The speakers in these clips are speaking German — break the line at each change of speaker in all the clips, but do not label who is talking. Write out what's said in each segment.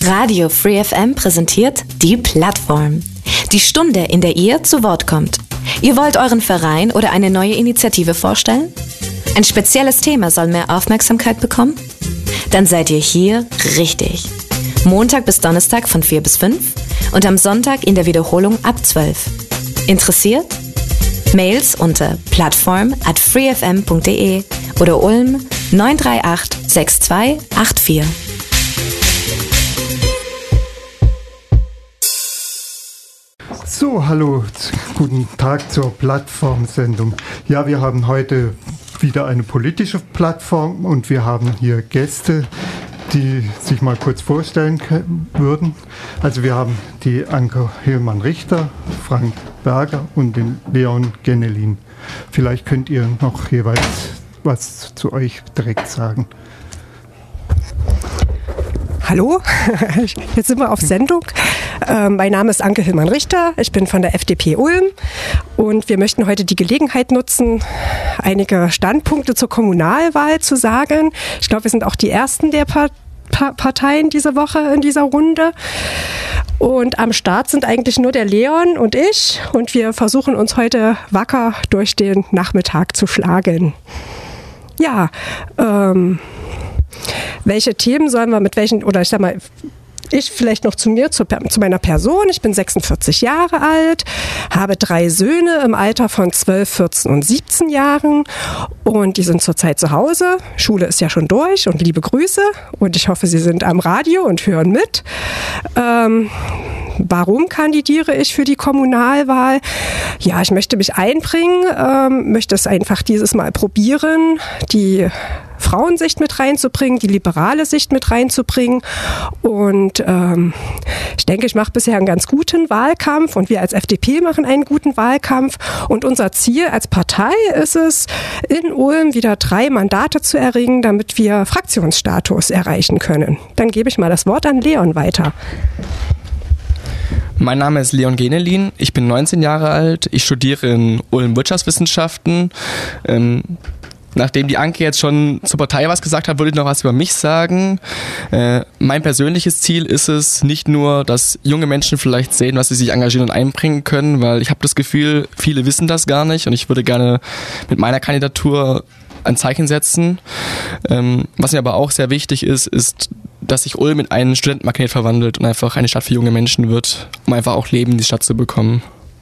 Radio Free FM präsentiert die Plattform. Die Stunde, in der ihr zu Wort kommt. Ihr wollt euren Verein oder eine neue Initiative vorstellen? Ein spezielles Thema soll mehr Aufmerksamkeit bekommen? Dann seid ihr hier richtig. Montag bis Donnerstag von 4 bis 5 und am Sonntag in der Wiederholung ab 12. Interessiert? Mails unter plattform@freefm.de oder Ulm 938 6284.
So, hallo, guten Tag zur Plattformsendung. Ja, wir haben heute wieder eine politische Plattform und wir haben hier Gäste, die sich mal kurz vorstellen würden. Also wir haben die Anke Hillmann-Richter, Frank Berger und den Leon Genelin. Vielleicht könnt ihr noch jeweils was zu euch direkt sagen.
Hallo, jetzt sind wir auf Sendung. Mein Name ist Anke Hillmann-Richter, ich bin von der FDP Ulm und wir möchten heute die Gelegenheit nutzen, einige Standpunkte zur Kommunalwahl zu sagen. Ich glaube, wir sind auch die ersten der Parteien diese Woche in dieser Runde. Und am Start sind eigentlich nur der Leon und ich und wir versuchen uns heute wacker durch den Nachmittag zu schlagen. Ja, welche Themen sollen wir mit welchen, oder ich sag mal, ich vielleicht noch zu mir, zu meiner Person. Ich bin 46 Jahre alt, habe 3 Söhne im Alter von 12, 14 und 17 Jahren und die sind zurzeit zu Hause. Schule ist ja schon durch und liebe Grüße und ich hoffe, Sie sind am Radio und hören mit. Warum kandidiere ich für die Kommunalwahl? Ja, ich möchte mich einbringen, möchte es einfach dieses Mal probieren, die Frauensicht mit reinzubringen, die liberale Sicht mit reinzubringen und ich denke, ich mache bisher einen ganz guten Wahlkampf und wir als FDP machen einen guten Wahlkampf und unser Ziel als Partei ist es, in Ulm wieder 3 Mandate zu erringen, damit wir Fraktionsstatus erreichen können. Dann gebe ich mal das Wort an Leon weiter.
Mein Name ist Leon Genelin, ich bin 19 Jahre alt, ich studiere in Ulm Wirtschaftswissenschaften. Nachdem die Anke jetzt schon zur Partei was gesagt hat, würde ich noch was über mich sagen. Mein persönliches Ziel ist es nicht nur, dass junge Menschen vielleicht sehen, was sie sich engagieren und einbringen können, weil ich habe das Gefühl, viele wissen das gar nicht und ich würde gerne mit meiner Kandidatur ein Zeichen setzen. Was mir aber auch sehr wichtig ist, dass sich Ulm in einen Studentenmagnet verwandelt und einfach eine Stadt für junge Menschen wird, um einfach auch Leben in die Stadt zu bekommen.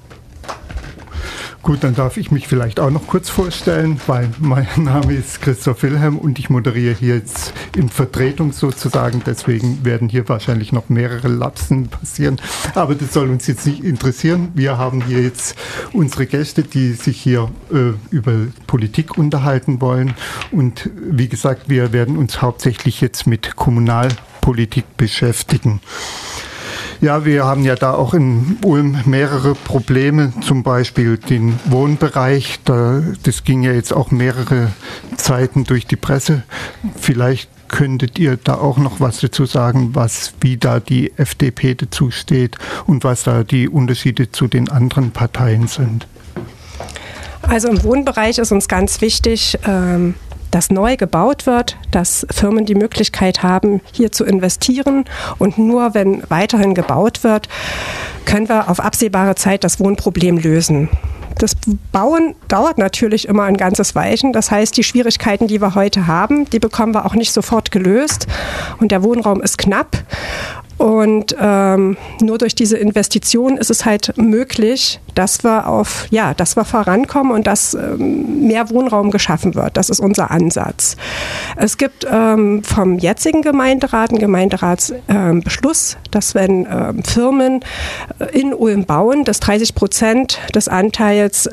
Gut, dann darf ich mich vielleicht auch noch kurz vorstellen, weil mein Name ist Christoph Wilhelm und ich moderiere hier jetzt in Vertretung sozusagen. Deswegen werden hier wahrscheinlich noch mehrere Lapsen passieren. Aber das soll uns jetzt nicht interessieren. Wir haben hier jetzt unsere Gäste, die sich hier über Politik unterhalten wollen. Und wie gesagt, wir werden uns hauptsächlich jetzt mit Kommunalpolitik beschäftigen. Ja, wir haben ja da auch in Ulm mehrere Probleme, zum Beispiel den Wohnbereich. Das ging ja jetzt auch mehrere Zeiten durch die Presse. Vielleicht könntet ihr da auch noch was dazu sagen, wie da die FDP dazu steht und was da die Unterschiede zu den anderen Parteien sind.
Also im Wohnbereich ist uns ganz wichtig, dass neu gebaut wird, dass Firmen die Möglichkeit haben, hier zu investieren. Und nur wenn weiterhin gebaut wird, können wir auf absehbare Zeit das Wohnproblem lösen. Das Bauen dauert natürlich immer ein ganzes Weilchen. Das heißt, die Schwierigkeiten, die wir heute haben, die bekommen wir auch nicht sofort gelöst. Und der Wohnraum ist knapp. Und nur durch diese Investition ist es halt möglich, dass wir vorankommen und dass mehr Wohnraum geschaffen wird. Das ist unser Ansatz. Es gibt vom jetzigen Gemeinderat einen Gemeinderatsbeschluss, dass wenn Firmen in Ulm bauen, dass 30% des Anteils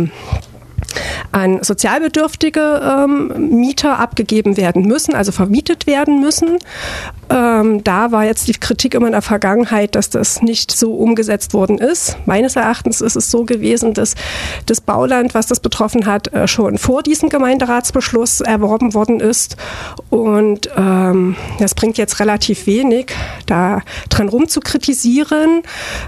an sozialbedürftige Mieter abgegeben werden müssen, also vermietet werden müssen. Da war jetzt die Kritik immer in der Vergangenheit, dass das nicht so umgesetzt worden ist. Meines Erachtens ist es so gewesen, dass das Bauland, was das betroffen hat, schon vor diesem Gemeinderatsbeschluss erworben worden ist. Und das bringt jetzt relativ wenig, da dran rumzukritisieren,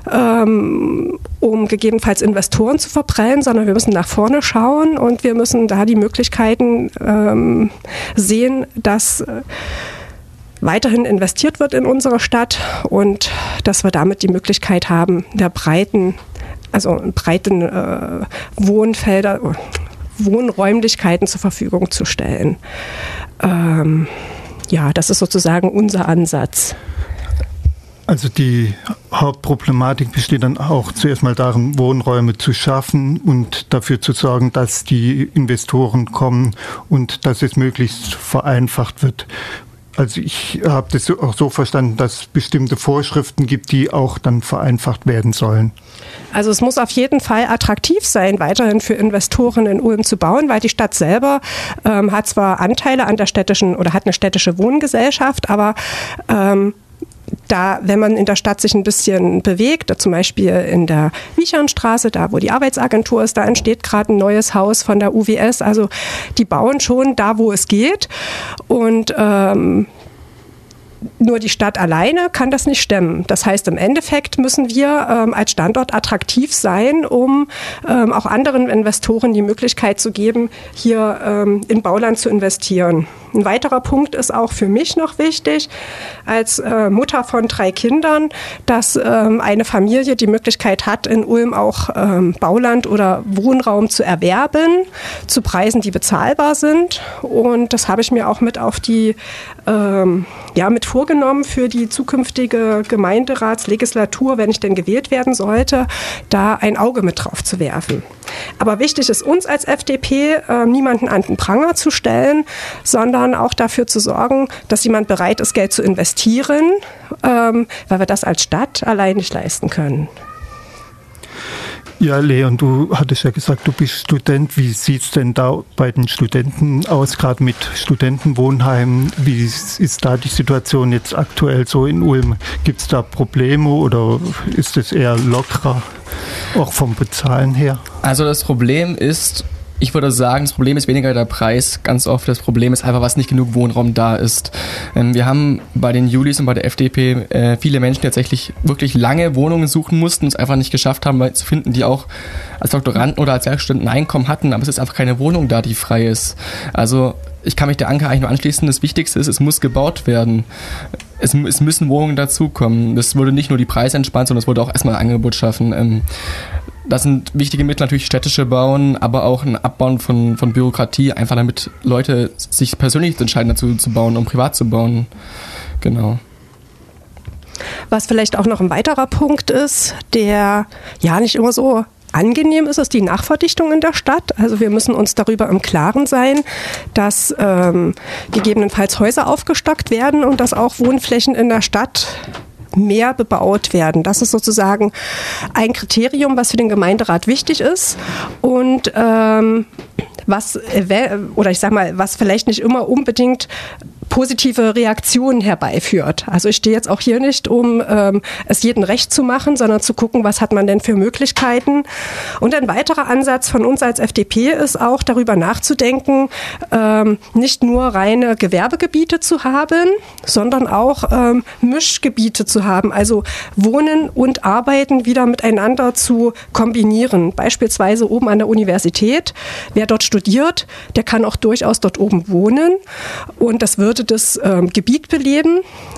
um gegebenenfalls Investoren zu verprellen, sondern wir müssen nach vorne schauen und wir müssen da die Möglichkeiten sehen, dass weiterhin investiert wird in unsere Stadt und dass wir damit die Möglichkeit haben, der breiten Wohnfelder, Wohnräumlichkeiten zur Verfügung zu stellen. Das ist sozusagen unser Ansatz.
Also die Hauptproblematik besteht dann auch zuerst mal darin, Wohnräume zu schaffen und dafür zu sorgen, dass die Investoren kommen und dass es möglichst vereinfacht wird. Also ich habe das auch so verstanden, dass es bestimmte Vorschriften gibt, die auch dann vereinfacht werden sollen.
Also es muss auf jeden Fall attraktiv sein, weiterhin für Investoren in Ulm zu bauen, weil die Stadt selber hat zwar Anteile an der städtischen oder hat eine städtische Wohngesellschaft, aber wenn man in der Stadt sich ein bisschen bewegt, zum Beispiel in der Wiechernstraße, da wo die Arbeitsagentur ist, da entsteht gerade ein neues Haus von der UWS. Also die bauen schon da, wo es geht. Und nur die Stadt alleine kann das nicht stemmen. Das heißt, im Endeffekt müssen wir als Standort attraktiv sein, um auch anderen Investoren die Möglichkeit zu geben, hier in Bauland zu investieren. Ein weiterer Punkt ist auch für mich noch wichtig, als Mutter von 3 Kindern, dass eine Familie die Möglichkeit hat, in Ulm auch Bauland oder Wohnraum zu erwerben, zu Preisen, die bezahlbar sind. Und das habe ich mir auch mit auf die mit vorgenommen für die zukünftige Gemeinderatslegislatur, wenn ich denn gewählt werden sollte, da ein Auge mit drauf zu werfen. Aber wichtig ist uns als FDP, niemanden an den Pranger zu stellen, sondern auch dafür zu sorgen, dass jemand bereit ist, Geld zu investieren, weil wir das als Stadt allein nicht leisten können.
Ja, Leon, du hattest ja gesagt, du bist Student. Wie sieht es denn da bei den Studenten aus, gerade mit Studentenwohnheimen? Wie ist da die Situation jetzt aktuell so in Ulm? Gibt es da Probleme oder ist es eher lockerer, auch vom Bezahlen her?
Also das Problem ist, ich würde sagen, das Problem ist weniger der Preis. Ganz oft das Problem ist einfach, was nicht genug Wohnraum da ist. Wir haben bei den Julis und bei der FDP viele Menschen, die tatsächlich wirklich lange Wohnungen suchen mussten und es einfach nicht geschafft haben, zu finden, die auch als Doktoranden oder als Werkstudenten ein Einkommen hatten, aber es ist einfach keine Wohnung da, die frei ist. Also ich kann mich der Anke eigentlich nur anschließen. Das Wichtigste ist, es muss gebaut werden. Es müssen Wohnungen dazukommen. Das würde nicht nur die Preise entspannen, sondern es würde auch erstmal ein Angebot schaffen. Das sind wichtige Mittel, natürlich städtische Bauen, aber auch ein Abbauen von Bürokratie, einfach damit Leute sich persönlich entscheiden, dazu zu bauen, um privat zu bauen. Genau.
Was vielleicht auch noch ein weiterer Punkt ist, der ja nicht immer so angenehm ist die Nachverdichtung in der Stadt. Also wir müssen uns darüber im Klaren sein, dass gegebenenfalls Häuser aufgestockt werden und dass auch Wohnflächen in der Stadt mehr bebaut werden. Das ist sozusagen ein Kriterium, was für den Gemeinderat wichtig ist und was vielleicht nicht immer unbedingt positive Reaktionen herbeiführt. Also ich stehe jetzt auch hier nicht, um es jedem recht zu machen, sondern zu gucken, was hat man denn für Möglichkeiten. Und ein weiterer Ansatz von uns als FDP ist auch, darüber nachzudenken, nicht nur reine Gewerbegebiete zu haben, sondern auch Mischgebiete zu haben, also Wohnen und Arbeiten wieder miteinander zu kombinieren. Beispielsweise oben an der Universität. Wer dort studiert, der kann auch durchaus dort oben wohnen und das würde das Gebiet beleben.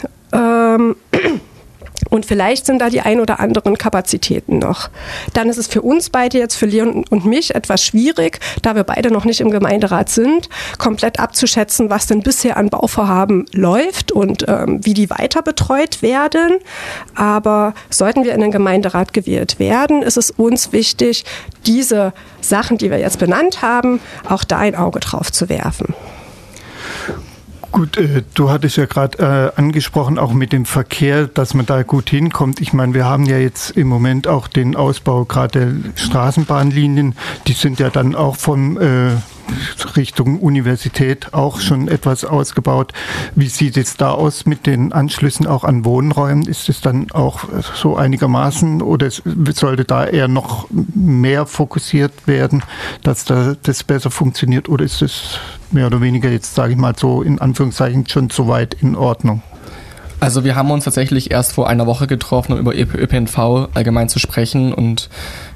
Und vielleicht sind da die ein oder anderen Kapazitäten noch. Dann ist es für uns beide jetzt, für Leon und mich, etwas schwierig, da wir beide noch nicht im Gemeinderat sind, komplett abzuschätzen, was denn bisher an Bauvorhaben läuft und wie die weiter betreut werden. Aber sollten wir in den Gemeinderat gewählt werden, ist es uns wichtig, diese Sachen, die wir jetzt benannt haben, auch da ein Auge drauf zu werfen.
Gut, du hattest ja gerade angesprochen, auch mit dem Verkehr, dass man da gut hinkommt. Ich meine, wir haben ja jetzt im Moment auch den Ausbau gerade der Straßenbahnlinien. Die sind ja dann auch von Richtung Universität auch schon etwas ausgebaut. Wie sieht es da aus mit den Anschlüssen auch an Wohnräumen? Ist es dann auch so einigermaßen oder sollte da eher noch mehr fokussiert werden, dass das besser funktioniert oder ist es mehr oder weniger jetzt, sage ich mal so in Anführungszeichen, schon soweit in Ordnung?
Also wir haben uns tatsächlich erst vor einer Woche getroffen, um über ÖPNV allgemein zu sprechen und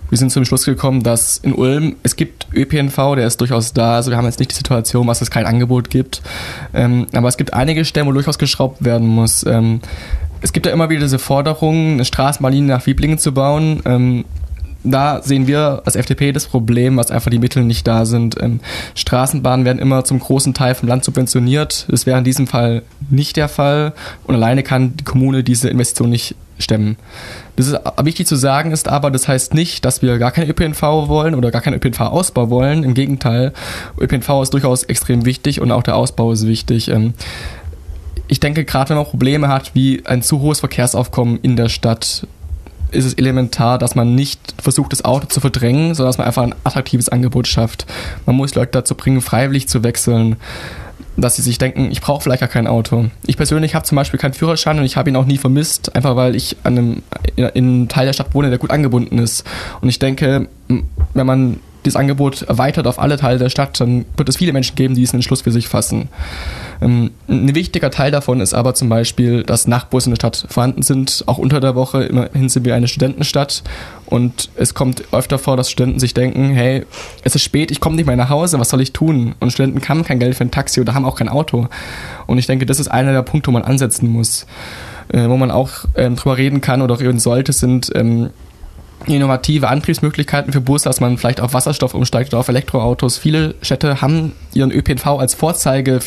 wir sind zum Schluss gekommen, dass in Ulm, es gibt ÖPNV, der ist durchaus da, also wir haben jetzt nicht die Situation, dass es kein Angebot gibt, aber es gibt einige Stellen, wo durchaus geschraubt werden muss. Es gibt ja immer wieder diese Forderung, eine Straßenbahnlinie nach Wieblingen zu bauen. Da sehen wir als FDP das Problem, dass einfach die Mittel nicht da sind. Straßenbahnen werden immer zum großen Teil vom Land subventioniert. Das wäre in diesem Fall nicht der Fall und alleine kann die Kommune diese Investition nicht stemmen. Das ist wichtig zu sagen ist aber, das heißt nicht, dass wir gar keinen ÖPNV wollen oder gar keinen ÖPNV-Ausbau wollen. Im Gegenteil, ÖPNV ist durchaus extrem wichtig und auch der Ausbau ist wichtig. Ich denke, gerade wenn man Probleme hat wie ein zu hohes Verkehrsaufkommen in der Stadt, ist es elementar, dass man nicht versucht, das Auto zu verdrängen, sondern dass man einfach ein attraktives Angebot schafft. Man muss Leute dazu bringen, freiwillig zu wechseln, dass sie sich denken, ich brauche vielleicht gar kein Auto. Ich persönlich habe zum Beispiel keinen Führerschein und ich habe ihn auch nie vermisst, einfach weil ich in einem Teil der Stadt wohne, der gut angebunden ist. Und ich denke, wenn man dieses Angebot erweitert auf alle Teile der Stadt, dann wird es viele Menschen geben, die diesen Entschluss für sich fassen. Ein wichtiger Teil davon ist aber zum Beispiel, dass Nachtbusse in der Stadt vorhanden sind, auch unter der Woche. Immerhin sind wir eine Studentenstadt und es kommt öfter vor, dass Studenten sich denken, hey, es ist spät, ich komme nicht mehr nach Hause, was soll ich tun? Und Studenten haben kein Geld für ein Taxi oder haben auch kein Auto. Und ich denke, das ist einer der Punkte, wo man ansetzen muss. Wo man auch drüber reden kann oder reden sollte, sind innovative Antriebsmöglichkeiten für Busse, dass man vielleicht auf Wasserstoff umsteigt oder auf Elektroautos. Viele Städte haben ihren ÖPNV als Vorzeigobjekt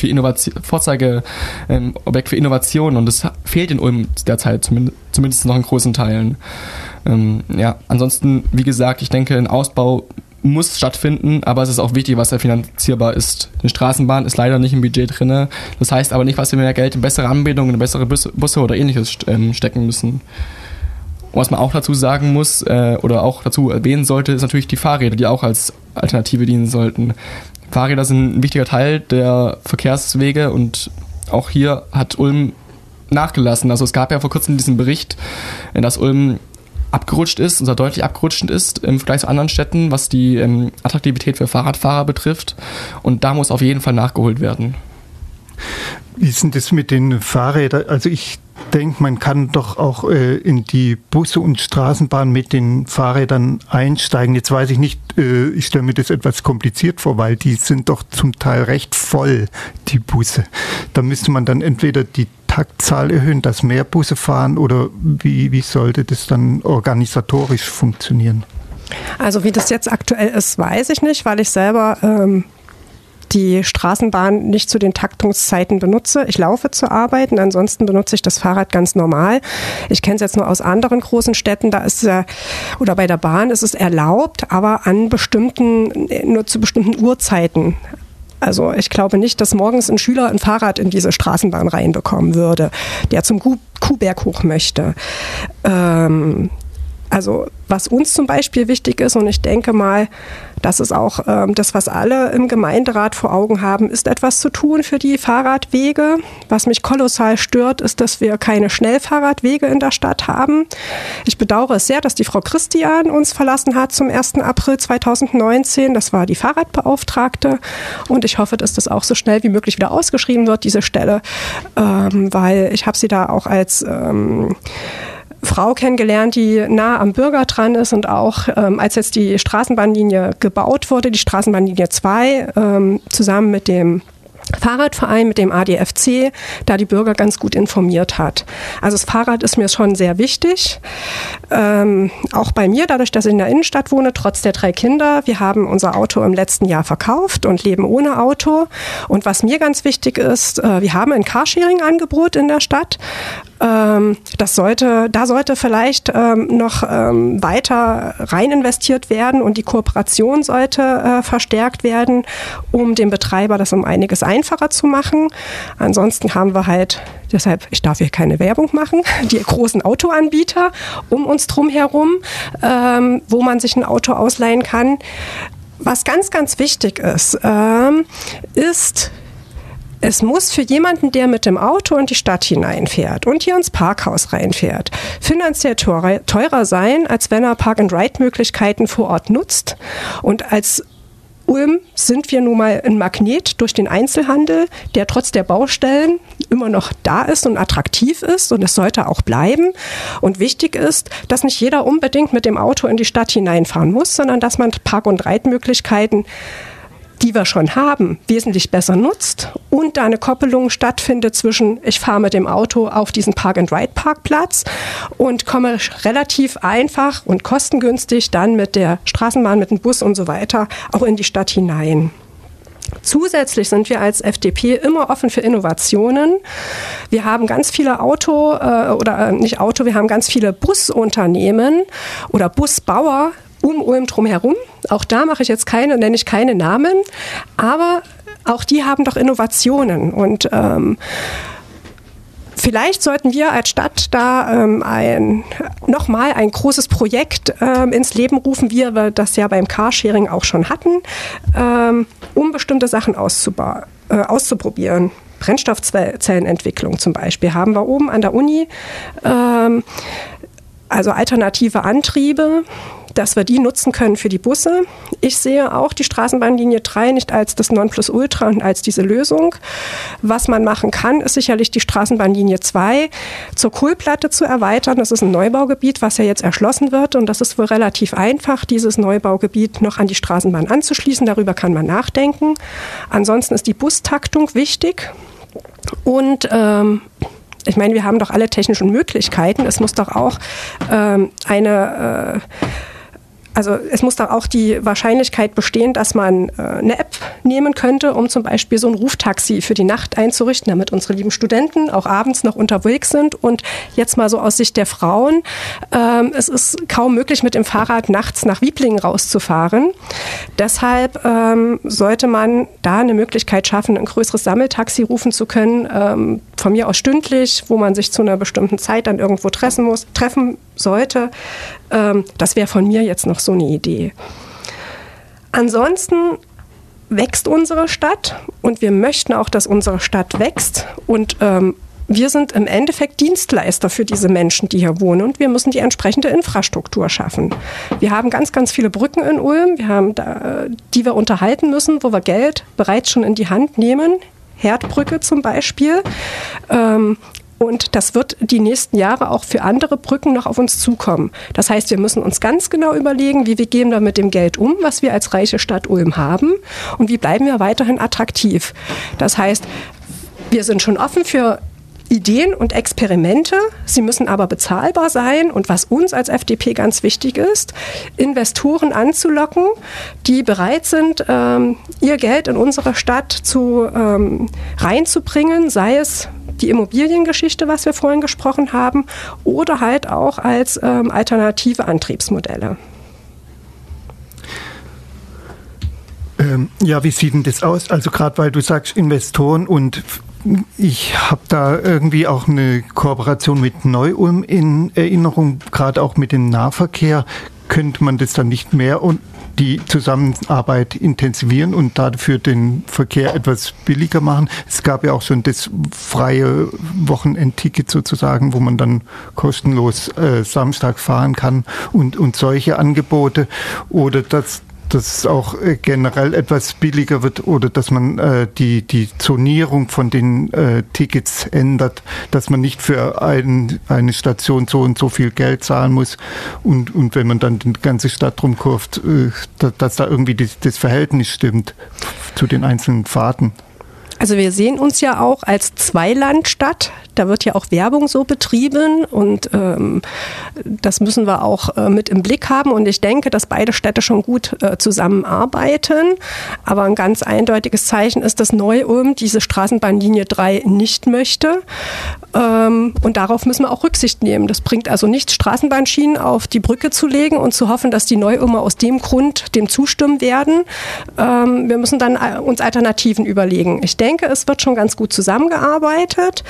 für Innovation und das fehlt in Ulm derzeit zumindest noch in großen Teilen. Ansonsten, wie gesagt, ich denke, ein Ausbau muss stattfinden, aber es ist auch wichtig, was da finanzierbar ist. Eine Straßenbahn ist leider nicht im Budget drin. Das heißt aber nicht, dass wir mehr Geld in bessere Anbindungen, in bessere Busse oder ähnliches stecken müssen. Und was man auch dazu sagen muss oder auch dazu erwähnen sollte, ist natürlich die Fahrräder, die auch als Alternative dienen sollten. Fahrräder sind ein wichtiger Teil der Verkehrswege und auch hier hat Ulm nachgelassen. Also es gab ja vor kurzem diesen Bericht, dass Ulm abgerutscht ist, oder deutlich abgerutscht ist im Vergleich zu anderen Städten, was die Attraktivität für Fahrradfahrer betrifft. Und da muss auf jeden Fall nachgeholt werden.
Wie ist denn das mit den Fahrrädern? Also ich denke, man kann doch auch in die Busse und Straßenbahnen mit den Fahrrädern einsteigen. Jetzt weiß ich nicht, ich stelle mir das etwas kompliziert vor, weil die sind doch zum Teil recht voll, die Busse. Da müsste man dann entweder die Taktzahl erhöhen, dass mehr Busse fahren oder wie sollte das dann organisatorisch funktionieren?
Also wie das jetzt aktuell ist, weiß ich nicht, weil ich selber die Straßenbahn nicht zu den Taktungszeiten benutze. Ich laufe zur Arbeit und ansonsten benutze ich das Fahrrad ganz normal. Ich kenne es jetzt nur aus anderen großen Städten, da ist oder bei der Bahn ist es erlaubt, aber nur zu bestimmten Uhrzeiten. Also ich glaube nicht, dass morgens ein Schüler ein Fahrrad in diese Straßenbahn reinbekommen würde, der zum Kuhberg hoch möchte. Also was uns zum Beispiel wichtig ist, und ich denke mal, das ist auch das, was alle im Gemeinderat vor Augen haben, ist etwas zu tun für die Fahrradwege. Was mich kolossal stört, ist, dass wir keine Schnellfahrradwege in der Stadt haben. Ich bedauere es sehr, dass die Frau Christian uns verlassen hat zum 1. April 2019. Das war die Fahrradbeauftragte und ich hoffe, dass das auch so schnell wie möglich wieder ausgeschrieben wird, diese Stelle, weil ich habe sie da auch als Frau kennengelernt, die nah am Bürger dran ist und auch als jetzt die Straßenbahnlinie gebaut wurde, die Straßenbahnlinie 2, zusammen mit dem Fahrradverein, mit dem ADFC, da die Bürger ganz gut informiert hat. Also das Fahrrad ist mir schon sehr wichtig. Auch bei mir, dadurch, dass ich in der Innenstadt wohne, trotz der 3 Kinder. Wir haben unser Auto im letzten Jahr verkauft und leben ohne Auto. Und was mir ganz wichtig ist, wir haben ein Carsharing-Angebot in der Stadt. Da sollte vielleicht noch weiter rein investiert werden und die Kooperation sollte verstärkt werden, um dem Betreiber das um einiges einfacher zu machen. Ansonsten haben wir halt, deshalb, ich darf hier keine Werbung machen, die großen Autoanbieter um uns drum herum, wo man sich ein Auto ausleihen kann. Was ganz, ganz wichtig ist, es muss für jemanden, der mit dem Auto in die Stadt hineinfährt und hier ins Parkhaus reinfährt, finanziell teurer sein, als wenn er Park-and-Ride-Möglichkeiten vor Ort nutzt und als Ulm sind wir nun mal ein Magnet durch den Einzelhandel, der trotz der Baustellen immer noch da ist und attraktiv ist, und es sollte auch bleiben. Und wichtig ist, dass nicht jeder unbedingt mit dem Auto in die Stadt hineinfahren muss, sondern dass man Park- und Reitmöglichkeiten, die wir schon haben, wesentlich besser nutzt und da eine Koppelung stattfindet zwischen, ich fahre mit dem Auto auf diesen Park-and-Ride-Parkplatz und komme relativ einfach und kostengünstig dann mit der Straßenbahn, mit dem Bus und so weiter auch in die Stadt hinein. Zusätzlich sind wir als FDP immer offen für Innovationen. Wir haben ganz viele wir haben ganz viele Busunternehmen oder Busbauer um Ulm drumherum. Auch da nenne ich keine Namen, aber auch die haben doch Innovationen. Und vielleicht sollten wir als Stadt da nochmal ein großes Projekt ins Leben rufen, wie wir das ja beim Carsharing auch schon hatten, um bestimmte Sachen auszuprobieren. Brennstoffzellenentwicklung zum Beispiel haben wir oben an der Uni, also alternative Antriebe, dass wir die nutzen können für die Busse. Ich sehe auch die Straßenbahnlinie 3 nicht als das Nonplusultra und als diese Lösung. Was man machen kann, ist sicherlich die Straßenbahnlinie 2 zur Kohlplatte zu erweitern. Das ist ein Neubaugebiet, was ja jetzt erschlossen wird, und das ist wohl relativ einfach, dieses Neubaugebiet noch an die Straßenbahn anzuschließen. Darüber kann man nachdenken. Ansonsten ist die Bustaktung wichtig, und ich meine, wir haben doch alle technischen Möglichkeiten. Es muss doch auch es muss doch auch die Wahrscheinlichkeit bestehen, dass man eine App nehmen könnte, um zum Beispiel so ein Ruftaxi für die Nacht einzurichten, damit unsere lieben Studenten auch abends noch unterwegs sind. Und jetzt mal so aus Sicht der Frauen, es ist kaum möglich, mit dem Fahrrad nachts nach Wieblingen rauszufahren. Deshalb sollte man da eine Möglichkeit schaffen, ein größeres Sammeltaxi rufen zu können, von mir aus stündlich, wo man sich zu einer bestimmten Zeit dann irgendwo treffen sollte. Das wäre von mir jetzt noch so eine Idee. Ansonsten wächst unsere Stadt, und wir möchten auch, dass unsere Stadt wächst, und wir sind im Endeffekt Dienstleister für diese Menschen, die hier wohnen, und wir müssen die entsprechende Infrastruktur schaffen. Wir haben ganz, ganz viele Brücken in Ulm, die wir unterhalten müssen, wo wir Geld bereits schon in die Hand nehmen. Herdbrücke zum Beispiel. Und das wird die nächsten Jahre auch für andere Brücken noch auf uns zukommen. Das heißt, wir müssen uns ganz genau überlegen, wie wir gehen da mit dem Geld um, was wir als reiche Stadt Ulm haben, und wie bleiben wir weiterhin attraktiv. Das heißt, wir sind schon offen für Ideen und Experimente, sie müssen aber bezahlbar sein, und was uns als FDP ganz wichtig ist, Investoren anzulocken, die bereit sind, ihr Geld in unsere Stadt reinzubringen, sei es die Immobiliengeschichte, was wir vorhin gesprochen haben, oder halt auch als alternative Antriebsmodelle.
Ja, wie sieht denn das aus? Also gerade weil du sagst Investoren, und ich habe da irgendwie auch eine Kooperation mit Neu-Ulm in Erinnerung, gerade auch mit dem Nahverkehr. Könnte man das dann nicht mehr und die Zusammenarbeit intensivieren und dafür den Verkehr etwas billiger machen? Es gab ja auch schon das freie Wochenendticket sozusagen, wo man dann kostenlos Samstag fahren kann, und solche Angebote, oder dass es auch generell etwas billiger wird, oder dass man die Zonierung von den Tickets ändert, dass man nicht für eine Station so und so viel Geld zahlen muss, und wenn man dann die ganze Stadt rumkurft, dass da irgendwie das Verhältnis stimmt zu den einzelnen Fahrten.
Also wir sehen uns ja auch als Zweilandstadt. Da wird ja auch Werbung so betrieben, und das müssen wir auch mit im Blick haben. Und ich denke, dass beide Städte schon gut zusammenarbeiten. Aber ein ganz eindeutiges Zeichen ist, dass Neu-Ulm diese Straßenbahnlinie 3 nicht möchte. Und darauf müssen wir auch Rücksicht nehmen. Das bringt also nichts, Straßenbahnschienen auf die Brücke zu legen und zu hoffen, dass die Neu-Ulmer aus dem Grund dem zustimmen werden. Wir müssen dann uns Alternativen überlegen. Ich denke, es wird schon ganz gut zusammengearbeitet.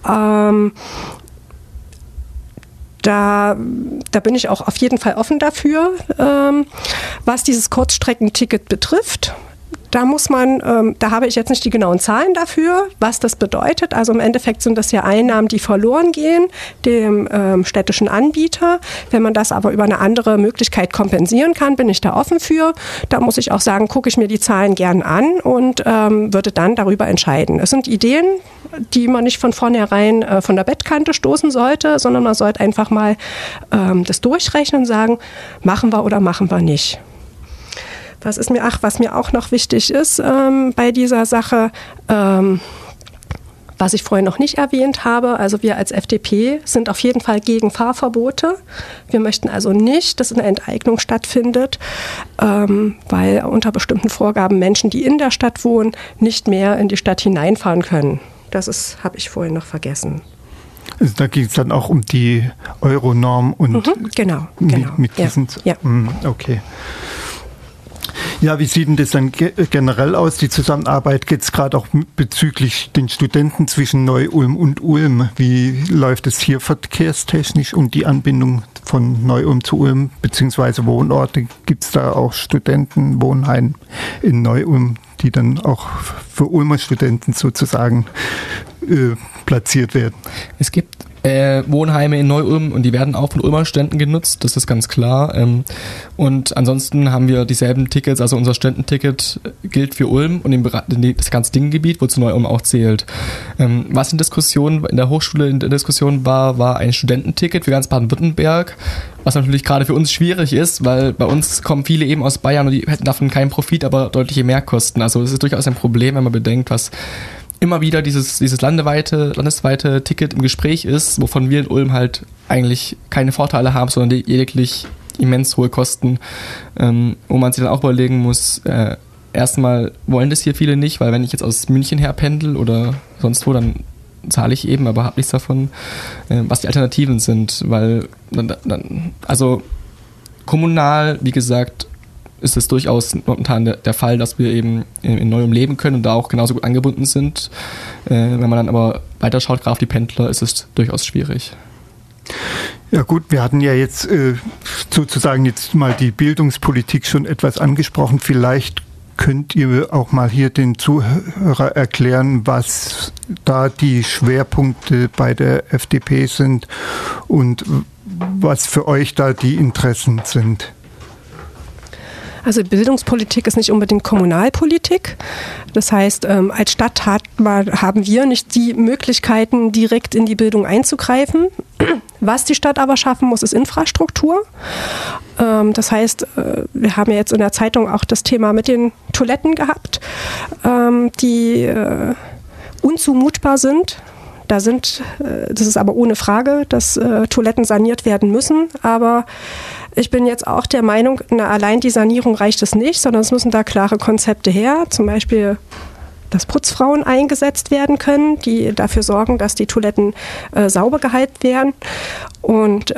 Da bin ich auch auf jeden Fall offen dafür. Was dieses Kurzstreckenticket betrifft, Da muss man, da habe ich jetzt nicht die genauen Zahlen dafür, was das bedeutet. Also im Endeffekt sind das ja Einnahmen, die verloren gehen dem städtischen Anbieter. Wenn man das aber über eine andere Möglichkeit kompensieren kann, bin ich da offen für. Da muss ich auch sagen, gucke ich mir die Zahlen gern an und würde dann darüber entscheiden. Es sind Ideen, die man nicht von vornherein von der Bettkante stoßen sollte, sondern man sollte einfach mal das durchrechnen und sagen, machen wir oder machen wir nicht. Was mir auch noch wichtig ist bei dieser Sache, was ich vorhin noch nicht erwähnt habe, also wir als FDP sind auf jeden Fall gegen Fahrverbote. Wir möchten also nicht, dass eine Enteignung stattfindet, weil unter bestimmten Vorgaben Menschen, die in der Stadt wohnen, nicht mehr in die Stadt hineinfahren können. Das habe ich vorhin noch vergessen.
Also da ging es dann auch um die Euronorm und
genau.
Mit diesen.
Ja.
Okay. Ja, wie sieht denn das dann generell aus, die Zusammenarbeit jetzt gerade auch bezüglich den Studenten zwischen Neu-Ulm und Ulm? Wie läuft es hier verkehrstechnisch und die Anbindung von Neu-Ulm zu Ulm, beziehungsweise Wohnorte? Gibt es da auch Studentenwohnheime in Neu-Ulm, die dann auch für Ulmer Studenten sozusagen platziert werden?
Es gibt Wohnheime in Neu-Ulm und die werden auch von Ulmer Studenten genutzt, das ist ganz klar. Und ansonsten haben wir dieselben Tickets, also unser Studententicket gilt für Ulm und das ganze Dingengebiet, wozu Neu-Ulm auch zählt. Was in der Hochschule in der Diskussion war ein Studententicket für ganz Baden-Württemberg, was natürlich gerade für uns schwierig ist, weil bei uns kommen viele eben aus Bayern und die hätten davon keinen Profit, aber deutliche Mehrkosten. Also es ist durchaus ein Problem, wenn man bedenkt, was immer wieder dieses landesweite Ticket im Gespräch ist, wovon wir in Ulm halt eigentlich keine Vorteile haben, sondern lediglich immens hohe Kosten, wo man sich dann auch überlegen muss, erstmal wollen das hier viele nicht, weil wenn ich jetzt aus München her pendel oder sonst wo, dann zahle ich eben, aber habe nichts davon, was die Alternativen sind, weil also kommunal, wie gesagt, ist es durchaus momentan der Fall, dass wir eben in Neu-Ulm leben können und da auch genauso gut angebunden sind. Wenn man dann aber weiterschaut, gerade auf die Pendler, ist es durchaus schwierig.
Ja gut, wir hatten ja jetzt sozusagen jetzt mal die Bildungspolitik schon etwas angesprochen. Vielleicht könnt ihr auch mal hier den Zuhörer erklären, was da die Schwerpunkte bei der FDP sind und was für euch da die Interessen sind.
Also Bildungspolitik ist nicht unbedingt Kommunalpolitik. Das heißt, als Stadt haben wir nicht die Möglichkeiten, direkt in die Bildung einzugreifen. Was die Stadt aber schaffen muss, ist Infrastruktur. Das heißt, wir haben ja jetzt in der Zeitung auch das Thema mit den Toiletten gehabt, die unzumutbar sind. Das ist aber ohne Frage, dass Toiletten saniert werden müssen. Aber ich bin jetzt auch der Meinung, allein die Sanierung reicht es nicht, sondern es müssen da klare Konzepte her. Zum Beispiel, dass Putzfrauen eingesetzt werden können, die dafür sorgen, dass die Toiletten sauber gehalten werden. Und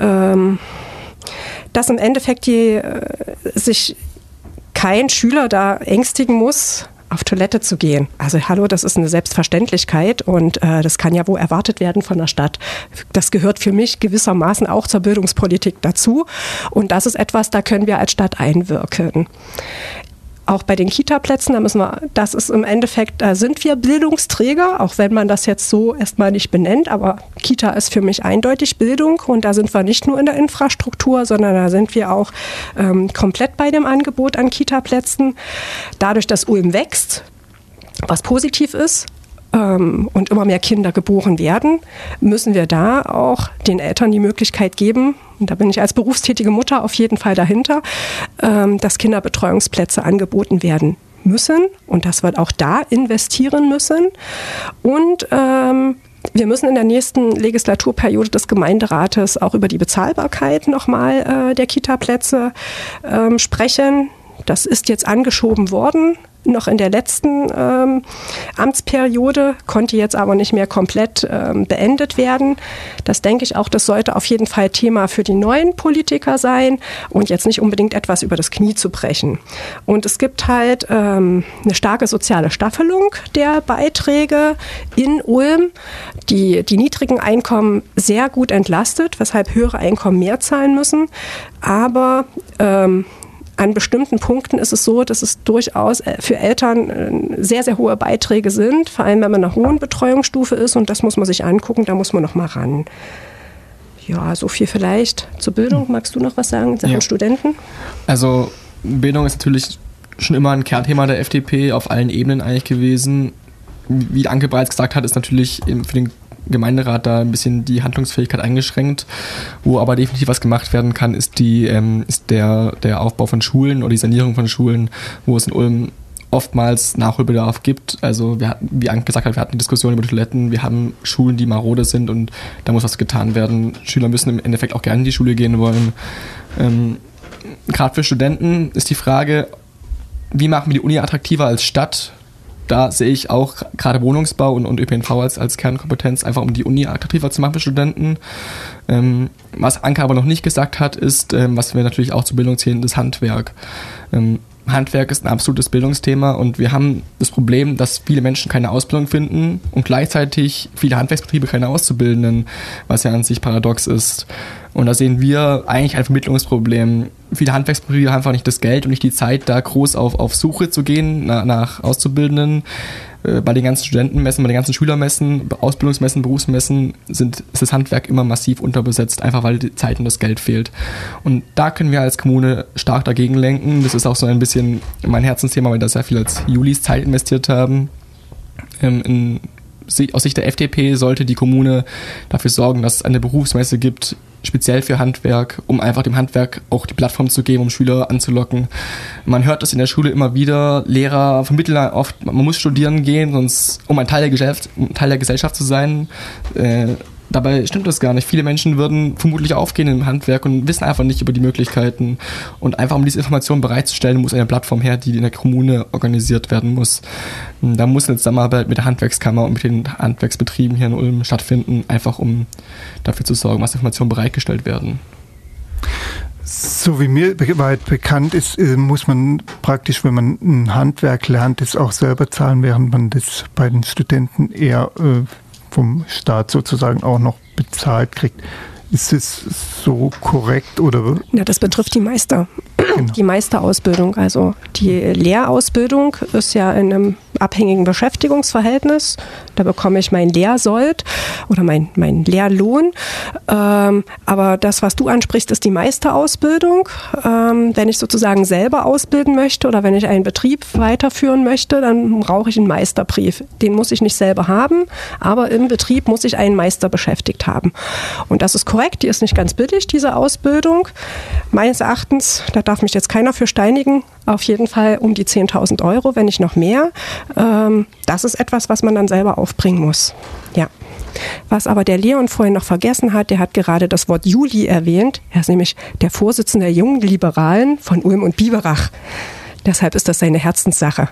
dass im Endeffekt sich kein Schüler da ängstigen muss, auf Toilette zu gehen. Also hallo, das ist eine Selbstverständlichkeit und das kann ja wohl erwartet werden von der Stadt. Das gehört für mich gewissermaßen auch zur Bildungspolitik dazu und das ist etwas, da können wir als Stadt einwirken. Auch bei den Kita-Plätzen, das ist im Endeffekt, da sind wir Bildungsträger, auch wenn man das jetzt so erstmal nicht benennt, aber Kita ist für mich eindeutig Bildung und da sind wir nicht nur in der Infrastruktur, sondern da sind wir auch komplett bei dem Angebot an Kita-Plätzen. Dadurch, dass Ulm wächst, was positiv ist, und immer mehr Kinder geboren werden, müssen wir da auch den Eltern die Möglichkeit geben, und da bin ich als berufstätige Mutter auf jeden Fall dahinter, dass Kinderbetreuungsplätze angeboten werden müssen und dass wir auch da investieren müssen. Und wir müssen in der nächsten Legislaturperiode des Gemeinderates auch über die Bezahlbarkeit nochmal der Kita-Plätze sprechen. Das ist jetzt angeschoben worden, noch in der letzten Amtsperiode, konnte jetzt aber nicht mehr komplett beendet werden. Das denke ich auch, das sollte auf jeden Fall Thema für die neuen Politiker sein und jetzt nicht unbedingt etwas über das Knie zu brechen. Und es gibt halt eine starke soziale Staffelung der Beiträge in Ulm, die niedrigen Einkommen sehr gut entlastet, weshalb höhere Einkommen mehr zahlen müssen, aber an bestimmten Punkten ist es so, dass es durchaus für Eltern sehr, sehr hohe Beiträge sind, vor allem wenn man in einer hohen Betreuungsstufe ist, und das muss man sich angucken, da muss man noch mal ran. Ja, so viel vielleicht zur Bildung. Magst du noch was sagen in Sachen Studenten?
Also Bildung ist natürlich schon immer ein Kernthema der FDP auf allen Ebenen eigentlich gewesen. Wie Anke bereits gesagt hat, ist natürlich für den Gemeinderat da ein bisschen die Handlungsfähigkeit eingeschränkt. Wo aber definitiv was gemacht werden kann, ist der Aufbau von Schulen oder die Sanierung von Schulen, wo es in Ulm oftmals Nachholbedarf gibt. Also wie Anke gesagt hat, wir hatten eine Diskussion über Toiletten, wir haben Schulen, die marode sind, und da muss was getan werden. Schüler müssen im Endeffekt auch gerne in die Schule gehen wollen. Gerade für Studenten ist die Frage, wie machen wir die Uni attraktiver als Stadt? Da sehe ich auch gerade Wohnungsbau und ÖPNV als Kernkompetenz, einfach um die Uni attraktiver zu machen für Studenten. Was Anke aber noch nicht gesagt hat, ist, was wir natürlich auch zur Bildung zählen, das Handwerk. Handwerk ist ein absolutes Bildungsthema, und wir haben das Problem, dass viele Menschen keine Ausbildung finden und gleichzeitig viele Handwerksbetriebe keine Auszubildenden, was ja an sich paradox ist. Und da sehen wir eigentlich ein Vermittlungsproblem. Viele Handwerksbetriebe haben einfach nicht das Geld und nicht die Zeit, da groß auf Suche zu gehen nach Auszubildenden. Bei den ganzen Studentenmessen, bei den ganzen Schülermessen, Ausbildungsmessen, Berufsmessen ist das Handwerk immer massiv unterbesetzt, einfach weil die Zeit und das Geld fehlt. Und da können wir als Kommune stark dagegen lenken. Das ist auch so ein bisschen mein Herzensthema, weil wir da sehr viel als Julis Zeit investiert haben. Aus Sicht der FDP sollte die Kommune dafür sorgen, dass es eine Berufsmesse gibt, speziell für Handwerk, um einfach dem Handwerk auch die Plattform zu geben, um Schüler anzulocken. Man hört das in der Schule immer wieder, Lehrer vermitteln oft, man muss studieren gehen, sonst um ein Teil der Gesellschaft zu sein. Dabei stimmt das gar nicht. Viele Menschen würden vermutlich aufgehen im Handwerk und wissen einfach nicht über die Möglichkeiten. Und einfach um diese Informationen bereitzustellen, muss eine Plattform her, die in der Kommune organisiert werden muss. Da muss eine Zusammenarbeit mit der Handwerkskammer und mit den Handwerksbetrieben hier in Ulm stattfinden, einfach um dafür zu sorgen, dass Informationen bereitgestellt werden.
So wie mir weit bekannt ist, muss man praktisch, wenn man ein Handwerk lernt, das auch selber zahlen, während man das bei den Studenten eher vom Staat sozusagen auch noch bezahlt kriegt. Ist es so korrekt oder?
Ja, das betrifft die Meister. Genau. Die Meisterausbildung. Also die Lehrausbildung ist ja in einem abhängigen Beschäftigungsverhältnis. Da bekomme ich mein Lehrsold oder mein Lehrlohn. Aber das, was du ansprichst, ist die Meisterausbildung. Wenn ich sozusagen selber ausbilden möchte oder wenn ich einen Betrieb weiterführen möchte, dann brauche ich einen Meisterbrief. Den muss ich nicht selber haben, aber im Betrieb muss ich einen Meister beschäftigt haben. Und das ist korrekt, die ist nicht ganz billig, diese Ausbildung. Meines Erachtens, da darf mich jetzt keiner für steinigen, auf jeden Fall um die 10.000 Euro, wenn nicht noch mehr. Das ist etwas, was man dann selber aufbringen muss. Ja. Was aber der Leon vorhin noch vergessen hat, der hat gerade das Wort Juli erwähnt. Er ist nämlich der Vorsitzende der Jungen Liberalen von Ulm und Biberach. Deshalb ist das seine Herzenssache.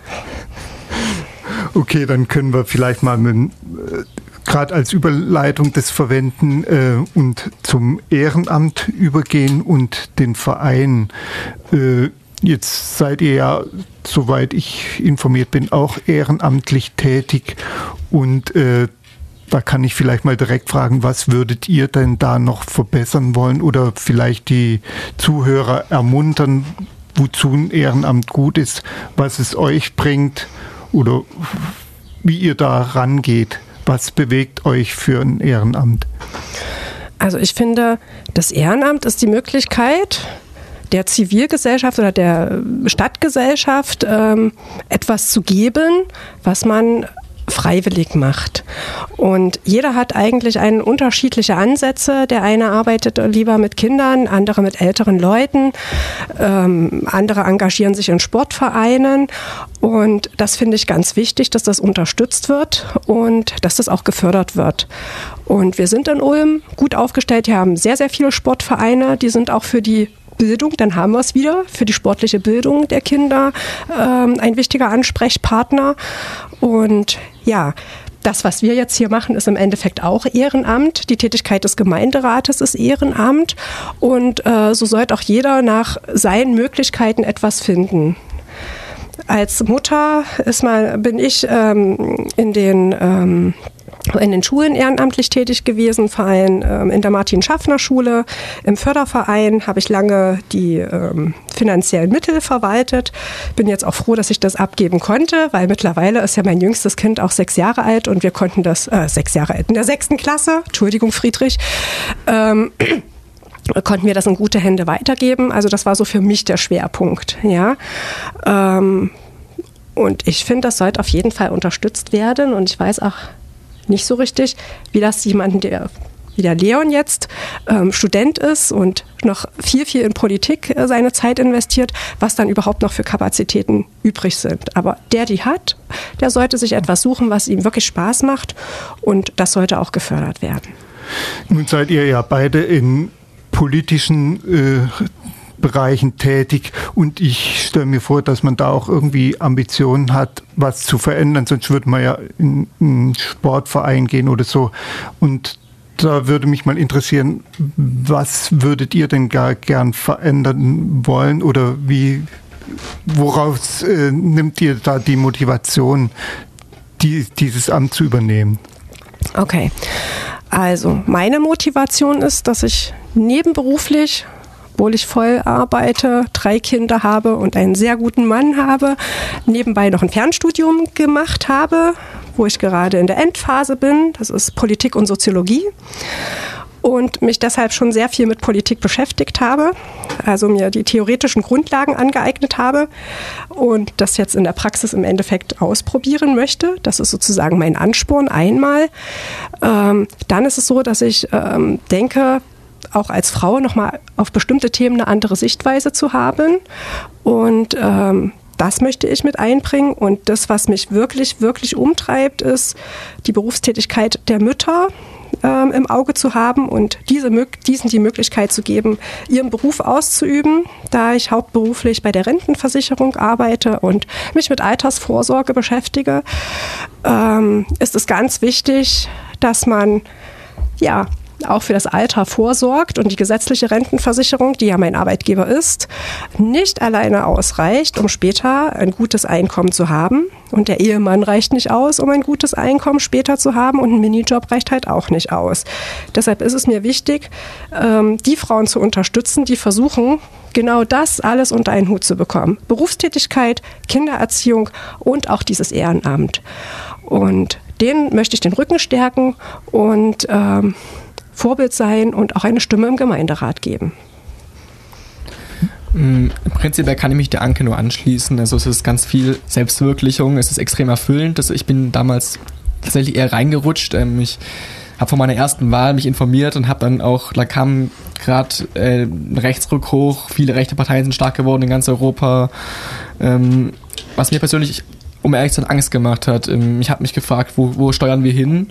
Okay, dann können wir vielleicht mal gerade als Überleitung das verwenden und zum Ehrenamt übergehen und den Verein. Jetzt seid ihr ja, soweit ich informiert bin, auch ehrenamtlich tätig, und da kann ich vielleicht mal direkt fragen, was würdet ihr denn da noch verbessern wollen oder vielleicht die Zuhörer ermuntern, wozu ein Ehrenamt gut ist, was es euch bringt oder wie ihr da rangeht? Was bewegt euch für ein Ehrenamt?
Also ich finde, das Ehrenamt ist die Möglichkeit der Zivilgesellschaft oder der Stadtgesellschaft etwas zu geben, was man freiwillig macht. Und jeder hat eigentlich unterschiedliche Ansätze. Der eine arbeitet lieber mit Kindern, andere mit älteren Leuten, andere engagieren sich in Sportvereinen. Und das finde ich ganz wichtig, dass das unterstützt wird und dass das auch gefördert wird. Und wir sind in Ulm gut aufgestellt. Wir haben sehr, sehr viele Sportvereine, die sind auch für die Bildung, dann haben wir es wieder, für die sportliche Bildung der Kinder ein wichtiger Ansprechpartner. Und ja, das, was wir jetzt hier machen, ist im Endeffekt auch Ehrenamt. Die Tätigkeit des Gemeinderates ist Ehrenamt. Und so sollte auch jeder nach seinen Möglichkeiten etwas finden. als Mutter bin ich in den Schulen ehrenamtlich tätig gewesen, vor allem in der Martin-Schaffner-Schule. Im Förderverein habe ich lange die finanziellen Mittel verwaltet. Bin jetzt auch froh, dass ich das abgeben konnte, weil mittlerweile ist ja mein jüngstes Kind auch 6 Jahre alt und wir konnten das, 6 Jahre alt, in der 6. Klasse, Entschuldigung Friedrich, konnten wir das in gute Hände weitergeben. Also das war so für mich der Schwerpunkt. Ja. Und ich finde, das sollte auf jeden Fall unterstützt werden und ich weiß auch nicht so richtig, wie das jemanden, wie der Leon jetzt Student ist und noch viel in Politik seine Zeit investiert, was dann überhaupt noch für Kapazitäten übrig sind. Aber der hat, der sollte sich etwas suchen, was ihm wirklich Spaß macht und das sollte auch gefördert werden.
Nun seid ihr ja beide in politischen Bereichen tätig und ich stelle mir vor, dass man da auch irgendwie Ambitionen hat, was zu verändern, sonst würde man ja in einen Sportverein gehen oder so. Und da würde mich mal interessieren, was würdet ihr denn gar gern verändern wollen oder woraus nimmt ihr da die Motivation, dieses Amt zu übernehmen?
Okay, also meine Motivation ist, dass ich nebenberuflich, obwohl ich voll arbeite, 3 Kinder habe und einen sehr guten Mann habe, nebenbei noch ein Fernstudium gemacht habe, wo ich gerade in der Endphase bin. Das ist Politik und Soziologie. Und mich deshalb schon sehr viel mit Politik beschäftigt habe, also mir die theoretischen Grundlagen angeeignet habe und das jetzt in der Praxis im Endeffekt ausprobieren möchte. Das ist sozusagen mein Ansporn einmal. Dann ist es so, dass ich denke, auch als Frau nochmal auf bestimmte Themen eine andere Sichtweise zu haben und das möchte ich mit einbringen und das, was mich wirklich umtreibt, ist die Berufstätigkeit der Mütter im Auge zu haben und diesen die Möglichkeit zu geben, ihren Beruf auszuüben. Da ich hauptberuflich bei der Rentenversicherung arbeite und mich mit Altersvorsorge beschäftige, ist es ganz wichtig, dass man auch für das Alter vorsorgt und die gesetzliche Rentenversicherung, die ja mein Arbeitgeber ist, nicht alleine ausreicht, um später ein gutes Einkommen zu haben. Und der Ehemann reicht nicht aus, um ein gutes Einkommen später zu haben und ein Minijob reicht halt auch nicht aus. Deshalb ist es mir wichtig, die Frauen zu unterstützen, die versuchen, genau das alles unter einen Hut zu bekommen. Berufstätigkeit, Kindererziehung und auch dieses Ehrenamt. Und denen möchte ich den Rücken stärken und Vorbild sein und auch eine Stimme im Gemeinderat geben.
Prinzipiell kann ich mich der Anke nur anschließen. Also es ist ganz viel Selbstverwirklichung, es ist extrem erfüllend. Also ich bin damals tatsächlich eher reingerutscht. Ich habe vor meiner ersten Wahl mich informiert und habe dann auch, da kam gerade ein Rechtsruck hoch, viele rechte Parteien sind stark geworden in ganz Europa. Was mir persönlich, um ehrlich zu sein, Angst gemacht hat. Ich habe mich gefragt, wo steuern wir hin?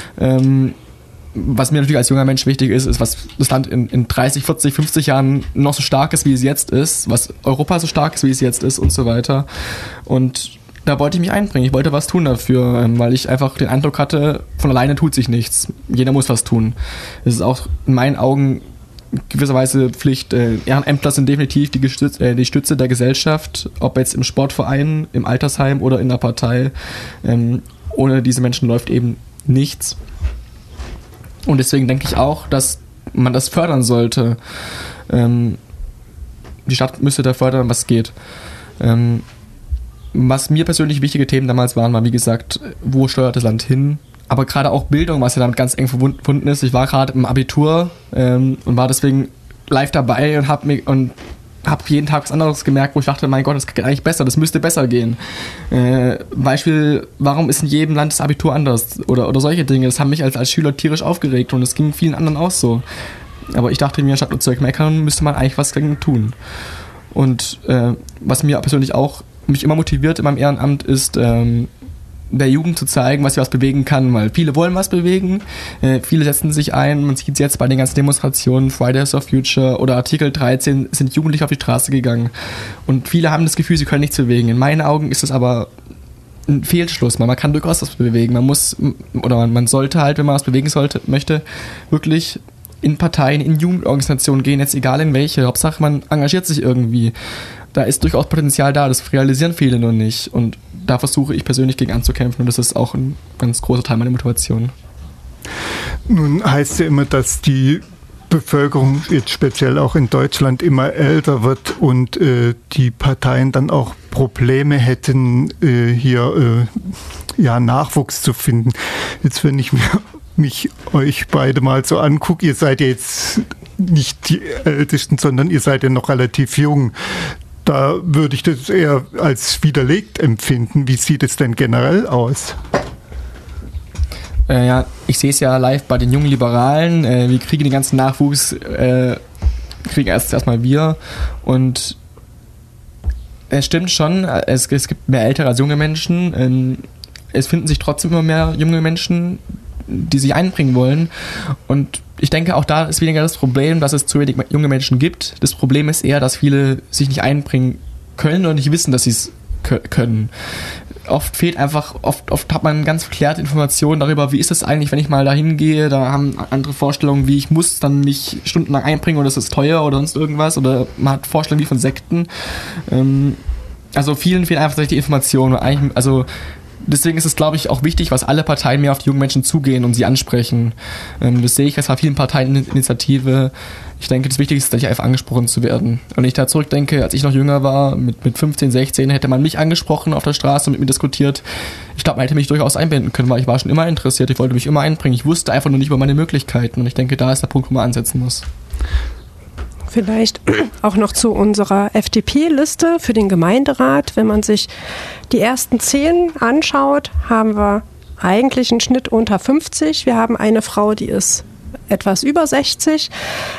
Was mir natürlich als junger Mensch wichtig ist, was das Land in 30, 40, 50 Jahren noch so stark ist, wie es jetzt ist, was Europa so stark ist, wie es jetzt ist und so weiter. Und da wollte ich mich einbringen, ich wollte was tun dafür, weil ich einfach den Eindruck hatte, von alleine tut sich nichts. Jeder muss was tun. Es ist auch in meinen Augen gewisserweise Pflicht. Ehrenämtler sind definitiv die Stütze der Gesellschaft, ob jetzt im Sportverein, im Altersheim oder in der Partei. Ohne diese Menschen läuft eben nichts. Und deswegen denke ich auch, dass man das fördern sollte. Die Stadt müsste da fördern, was geht. Was mir persönlich wichtige Themen damals waren, war wie gesagt, wo steuert das Land hin? Aber gerade auch Bildung, was ja damit ganz eng verbunden ist. Ich war gerade im Abitur und war deswegen live dabei und habe jeden Tag was anderes gemerkt, wo ich dachte, mein Gott, das geht eigentlich besser, das müsste besser gehen. Beispiel, warum ist in jedem Land das Abitur anders? Oder solche Dinge, das haben mich als Schüler tierisch aufgeregt und es ging vielen anderen auch so. Aber ich dachte mir, statt nur zu meckern, müsste man eigentlich was dagegen tun. Und was mir persönlich auch mich immer motiviert in meinem Ehrenamt ist, der Jugend zu zeigen, was sie was bewegen kann, weil viele wollen was bewegen, viele setzen sich ein, man sieht es jetzt bei den ganzen Demonstrationen, Fridays for Future oder Artikel 13, sind Jugendliche auf die Straße gegangen und viele haben das Gefühl, sie können nichts bewegen. In meinen Augen ist es aber ein Fehlschluss, man kann durchaus was bewegen, man sollte halt, wenn man was bewegen möchte, wirklich in Parteien, in Jugendorganisationen gehen, jetzt egal in welche, Hauptsache man engagiert sich irgendwie. Da ist durchaus Potenzial da, das realisieren viele noch nicht und da versuche ich persönlich gegen anzukämpfen und das ist auch ein ganz großer Teil meiner Motivation.
Nun heißt ja immer, dass die Bevölkerung jetzt speziell auch in Deutschland immer älter wird und die Parteien dann auch Probleme hätten, hier Nachwuchs zu finden. Jetzt, wenn ich mich euch beide mal so angucke, ihr seid ja jetzt nicht die Ältesten, sondern ihr seid ja noch relativ jung. Da würde ich das eher als widerlegt empfinden. Wie sieht es denn generell aus?
Ich sehe es ja live bei den jungen Liberalen. Wir kriegen den ganzen Nachwuchs, kriegen erstmal wir. Und es stimmt schon, es gibt mehr ältere als junge Menschen. Es finden sich trotzdem immer mehr junge Menschen, die sich einbringen wollen. Und ich denke, auch da ist weniger das Problem, dass es zu wenig junge Menschen gibt. Das Problem ist eher, dass viele sich nicht einbringen können oder nicht wissen, dass sie es können. Oft hat man ganz verklärte Informationen darüber, wie ist es eigentlich, wenn ich mal dahin gehe, da haben andere Vorstellungen, wie ich muss dann mich stundenlang einbringen oder es ist teuer oder sonst irgendwas oder man hat Vorstellungen wie von Sekten. Also vielen fehlen einfach die Informationen. Deswegen ist es, glaube ich, auch wichtig, was alle Parteien mehr auf die jungen Menschen zugehen und sie ansprechen. Das sehe ich jetzt bei vielen Parteien in Initiative. Ich denke, das Wichtigste ist, dass ich einfach angesprochen zu werden. Und wenn ich da zurückdenke, als ich noch jünger war, mit 15, 16, hätte man mich angesprochen auf der Straße und mit mir diskutiert. Ich glaube, man hätte mich durchaus einbinden können, weil ich war schon immer interessiert, ich wollte mich immer einbringen. Ich wusste einfach nur nicht über meine Möglichkeiten. Und ich denke, da ist der Punkt, wo man ansetzen muss.
Vielleicht auch noch zu unserer FDP-Liste für den Gemeinderat. Wenn man sich die ersten 10 anschaut, haben wir eigentlich einen Schnitt unter 50. Wir haben eine Frau, die ist etwas über 60.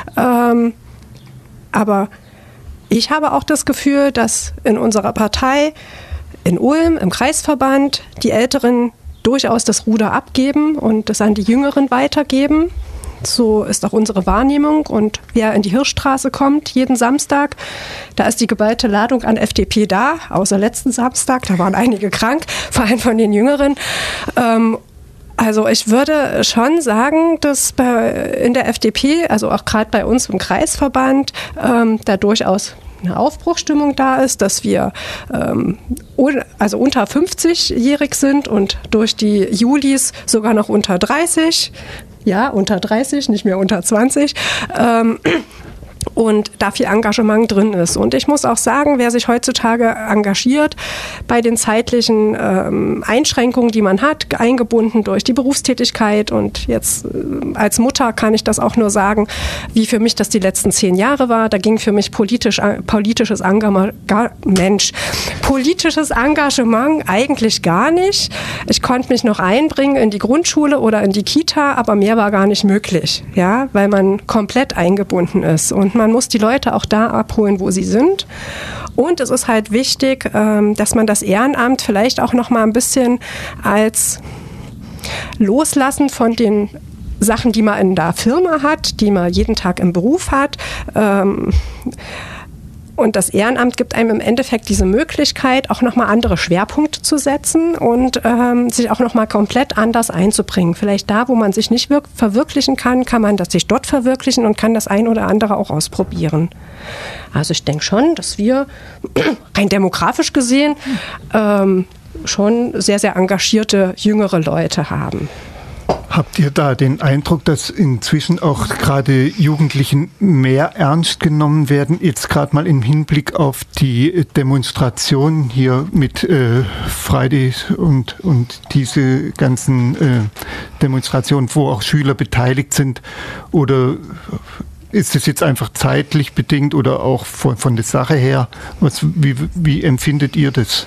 Aber ich habe auch das Gefühl, dass in unserer Partei, in Ulm, im Kreisverband, die Älteren durchaus das Ruder abgeben und das an die Jüngeren weitergeben. So ist auch unsere Wahrnehmung. Und wer in die Hirschstraße kommt, jeden Samstag, da ist die geballte Ladung an FDP da, außer letzten Samstag, da waren einige krank, vor allem von den Jüngeren. Also ich würde schon sagen, dass in der FDP, also auch gerade bei uns im Kreisverband, da durchaus eine Aufbruchsstimmung da ist, dass wir unter 50-jährig sind und durch die Julis sogar noch unter 30. Ja, unter 30, nicht mehr unter 20. Und da viel Engagement drin ist. Und ich muss auch sagen, wer sich heutzutage engagiert, bei den zeitlichen Einschränkungen, die man hat, eingebunden durch die Berufstätigkeit und jetzt als Mutter kann ich das auch nur sagen, wie für mich das die letzten 10 Jahre war. Da ging für mich politisches Engagement eigentlich gar nicht. Ich konnte mich noch einbringen in die Grundschule oder in die Kita, aber mehr war gar nicht möglich, ja, weil man komplett eingebunden ist. Und man muss die Leute auch da abholen, wo sie sind. Und es ist halt wichtig, dass man das Ehrenamt vielleicht auch noch mal ein bisschen als loslassen von den Sachen, die man in der Firma hat, die man jeden Tag im Beruf hat. Und das Ehrenamt gibt einem im Endeffekt diese Möglichkeit, auch nochmal andere Schwerpunkte zu setzen und sich auch nochmal komplett anders einzubringen. Vielleicht da, wo man sich nicht verwirklichen kann, kann man das sich dort verwirklichen und kann das ein oder andere auch ausprobieren. Also ich denke schon, dass wir rein demografisch gesehen schon sehr, sehr engagierte jüngere Leute haben.
Habt ihr da den Eindruck, dass inzwischen auch gerade Jugendlichen mehr ernst genommen werden? Jetzt gerade mal im Hinblick auf die Demonstration hier mit Fridays und diese ganzen Demonstrationen, wo auch Schüler beteiligt sind. Oder ist es jetzt einfach zeitlich bedingt oder auch von der Sache her? Wie empfindet ihr das?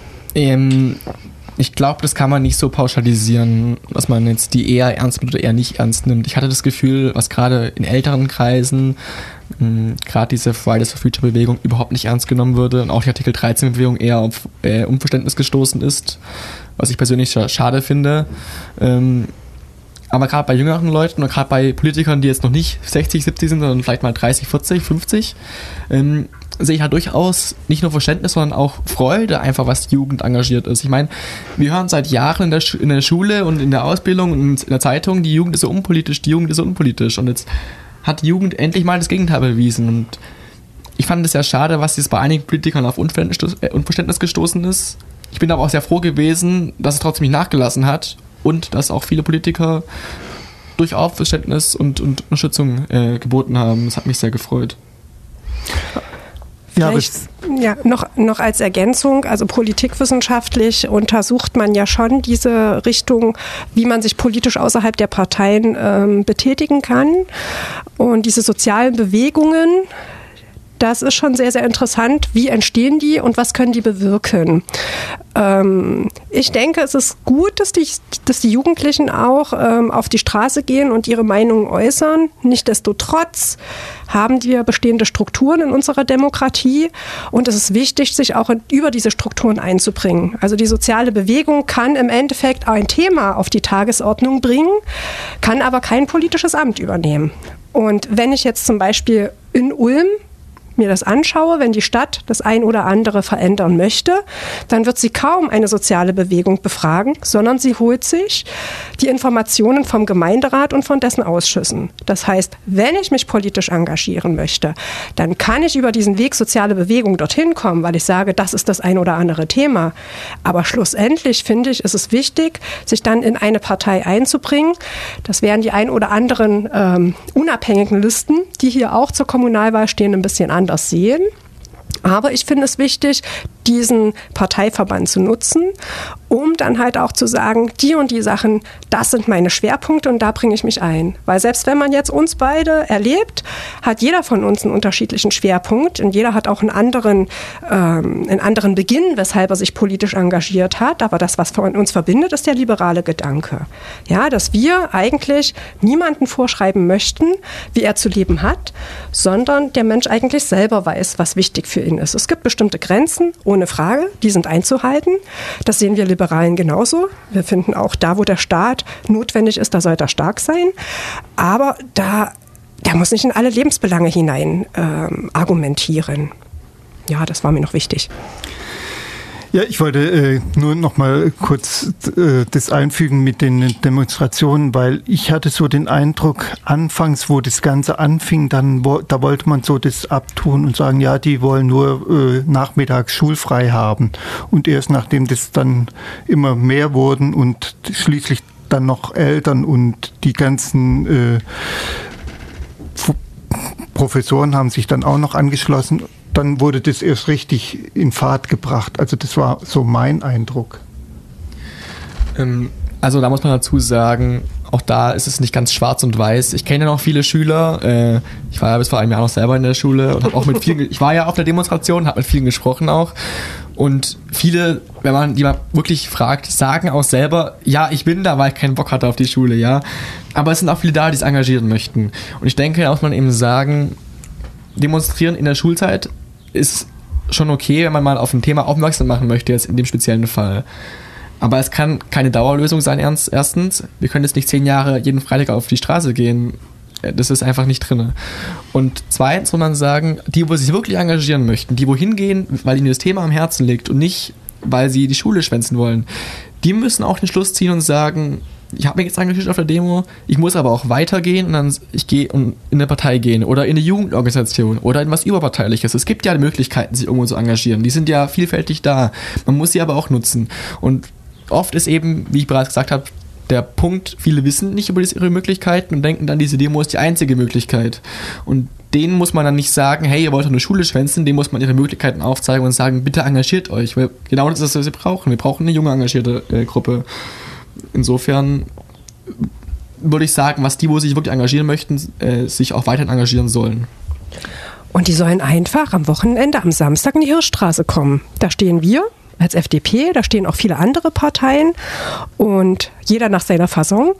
Ich glaube, das kann man nicht so pauschalisieren, dass man jetzt die eher ernst nimmt oder eher nicht ernst nimmt. Ich hatte das Gefühl, was gerade in älteren Kreisen, gerade diese Fridays for Future Bewegung überhaupt nicht ernst genommen würde und auch die Artikel 13 Bewegung eher auf Unverständnis gestoßen ist, was ich persönlich schade finde. Aber gerade bei jüngeren Leuten und gerade bei Politikern, die jetzt noch nicht 60, 70 sind, sondern vielleicht mal 30, 40, 50, sehe ich halt durchaus nicht nur Verständnis, sondern auch Freude, einfach was die Jugend engagiert ist. Ich meine, wir hören seit Jahren in der Schule und in der Ausbildung und in der Zeitung, die Jugend ist so unpolitisch, die Jugend ist so unpolitisch. Und jetzt hat die Jugend endlich mal das Gegenteil bewiesen. Und ich fand es sehr schade, was jetzt bei einigen Politikern auf Unverständnis gestoßen ist. Ich bin aber auch sehr froh gewesen, dass es trotzdem nicht nachgelassen hat und dass auch viele Politiker durchaus Verständnis und Unterstützung geboten haben. Das hat mich sehr gefreut.
Ja, noch als Ergänzung, also politikwissenschaftlich untersucht man ja schon diese Richtung, wie man sich politisch außerhalb der Parteien betätigen kann. Und diese sozialen Bewegungen, das ist schon sehr, sehr interessant. Wie entstehen die und was können die bewirken? Ich denke, es ist gut, dass die Jugendlichen auch auf die Straße gehen und ihre Meinungen äußern. Nichtsdestotrotz haben wir bestehende Strukturen in unserer Demokratie und es ist wichtig, sich auch über diese Strukturen einzubringen. Also die soziale Bewegung kann im Endeffekt ein Thema auf die Tagesordnung bringen, kann aber kein politisches Amt übernehmen. Und wenn ich jetzt zum Beispiel in Ulm mir das anschaue, wenn die Stadt das ein oder andere verändern möchte, dann wird sie kaum eine soziale Bewegung befragen, sondern sie holt sich die Informationen vom Gemeinderat und von dessen Ausschüssen. Das heißt, wenn ich mich politisch engagieren möchte, dann kann ich über diesen Weg soziale Bewegung dorthin kommen, weil ich sage, das ist das ein oder andere Thema. Aber schlussendlich finde ich, ist es wichtig, sich dann in eine Partei einzubringen. Das wären die ein oder anderen unabhängigen Listen, die hier auch zur Kommunalwahl stehen, ein bisschen anders sehen. Aber ich finde es wichtig, diesen Parteiverband zu nutzen, um dann halt auch zu sagen, die und die Sachen, das sind meine Schwerpunkte und da bringe ich mich ein. Weil selbst wenn man jetzt uns beide erlebt, hat jeder von uns einen unterschiedlichen Schwerpunkt und jeder hat auch einen anderen Beginn, weshalb er sich politisch engagiert hat. Aber das, was uns verbindet, ist der liberale Gedanke. Ja, dass wir eigentlich niemanden vorschreiben möchten, wie er zu leben hat, sondern der Mensch eigentlich selber weiß, was wichtig für ihn ist. Es gibt bestimmte Grenzen, ohne Frage, die sind einzuhalten. Das sehen wir Liberalen genauso. Wir finden auch, da wo der Staat notwendig ist, da sollte er stark sein. Aber der muss nicht in alle Lebensbelange hinein argumentieren. Ja, das war mir noch wichtig.
Ja, ich wollte nur noch mal kurz das einfügen mit den Demonstrationen, weil ich hatte so den Eindruck, anfangs, wo das Ganze anfing, da wollte man so das abtun und sagen, ja, die wollen nur nachmittags schulfrei haben. Und erst nachdem das dann immer mehr wurden und schließlich dann noch Eltern und die ganzen Professoren haben sich dann auch noch angeschlossen, dann wurde das erst richtig in Fahrt gebracht. Also das war so mein Eindruck.
Also da muss man dazu sagen, auch da ist es nicht ganz schwarz und weiß. Ich kenne ja noch viele Schüler. Ich war ja bis vor einem Jahr noch selber in der Schule und habe auch mit vielen, ich war ja auf der Demonstration, habe mit vielen gesprochen auch. Und viele, wenn man die mal wirklich fragt, sagen auch selber, ja, ich bin da, weil ich keinen Bock hatte auf die Schule, ja. Aber es sind auch viele da, die es engagieren möchten. Und ich denke, da muss man eben sagen, demonstrieren in der Schulzeit ist schon okay, wenn man mal auf ein Thema aufmerksam machen möchte, jetzt in dem speziellen Fall. Aber es kann keine Dauerlösung sein, erstens. Wir können jetzt nicht 10 Jahre jeden Freitag auf die Straße gehen. Das ist einfach nicht drin. Und zweitens muss man sagen, die, wo sich wirklich engagieren möchten, die wohin gehen, weil ihnen das Thema am Herzen liegt und nicht, weil sie die Schule schwänzen wollen, die müssen auch den Schluss ziehen und sagen, ich habe mich jetzt engagiert auf der Demo, ich muss aber auch weitergehen und dann ich gehe in eine Partei gehen oder in eine Jugendorganisation oder in was Überparteiliches. Es gibt ja Möglichkeiten, sich irgendwo zu engagieren. Die sind ja vielfältig da. Man muss sie aber auch nutzen. Und oft ist eben, wie ich bereits gesagt habe, der Punkt, viele wissen nicht über ihre Möglichkeiten und denken dann, diese Demo ist die einzige Möglichkeit. Und denen muss man dann nicht sagen, hey, ihr wollt doch eine Schule schwänzen, denen muss man ihre Möglichkeiten aufzeigen und sagen, bitte engagiert euch. Weil genau das ist, was wir brauchen. Wir brauchen eine junge, engagierte Gruppe. Insofern würde ich sagen, was die, wo sich wirklich engagieren möchten, sich auch weiterhin engagieren sollen.
Und die sollen einfach am Wochenende, am Samstag in die Hirschstraße kommen. Da stehen wir als FDP, da stehen auch viele andere Parteien und jeder nach seiner Fasson.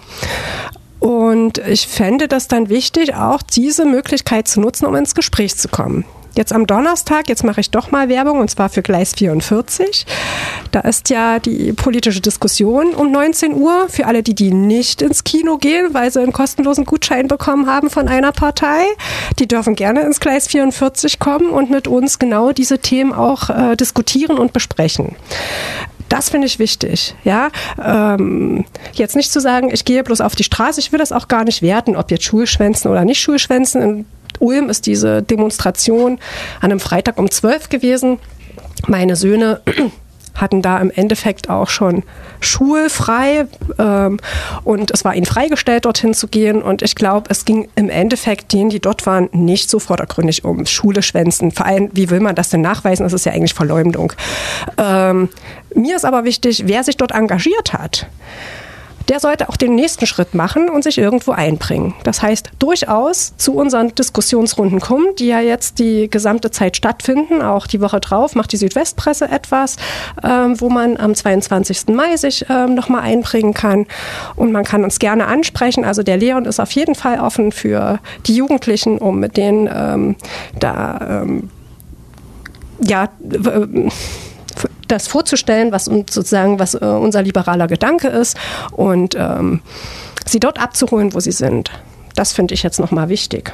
Und ich fände das dann wichtig, auch diese Möglichkeit zu nutzen, um ins Gespräch zu kommen. Jetzt am Donnerstag, jetzt mache ich doch mal Werbung, und zwar für Gleis 44. Da ist ja die politische Diskussion um 19 Uhr für alle, die nicht ins Kino gehen, weil sie einen kostenlosen Gutschein bekommen haben von einer Partei. Die dürfen gerne ins Gleis 44 kommen und mit uns genau diese Themen auch diskutieren und besprechen. Das finde ich wichtig. Ja? Jetzt nicht zu sagen, ich gehe bloß auf die Straße, ich will das auch gar nicht werten, ob jetzt Schulschwänzen oder nicht Schulschwänzen. In Ulm ist diese Demonstration an einem Freitag um 12 gewesen. Meine Söhne hatten da im Endeffekt auch schon schulfrei und es war ihnen freigestellt, dorthin zu gehen. Und ich glaube, es ging im Endeffekt denen, die dort waren, nicht so vordergründig um Schule schwänzen. Vor allem, wie will man das denn nachweisen? Das ist ja eigentlich Verleumdung. Mir ist aber wichtig, wer sich dort engagiert hat, der sollte auch den nächsten Schritt machen und sich irgendwo einbringen. Das heißt, durchaus zu unseren Diskussionsrunden kommen, die ja jetzt die gesamte Zeit stattfinden. Auch die Woche drauf macht die Südwestpresse etwas, wo man am 22. Mai sich nochmal einbringen kann. Und man kann uns gerne ansprechen. Also der Leon ist auf jeden Fall offen für die Jugendlichen, um mit denen das vorzustellen, was unser liberaler Gedanke ist und sie dort abzuholen, wo sie sind. Das finde ich jetzt nochmal wichtig.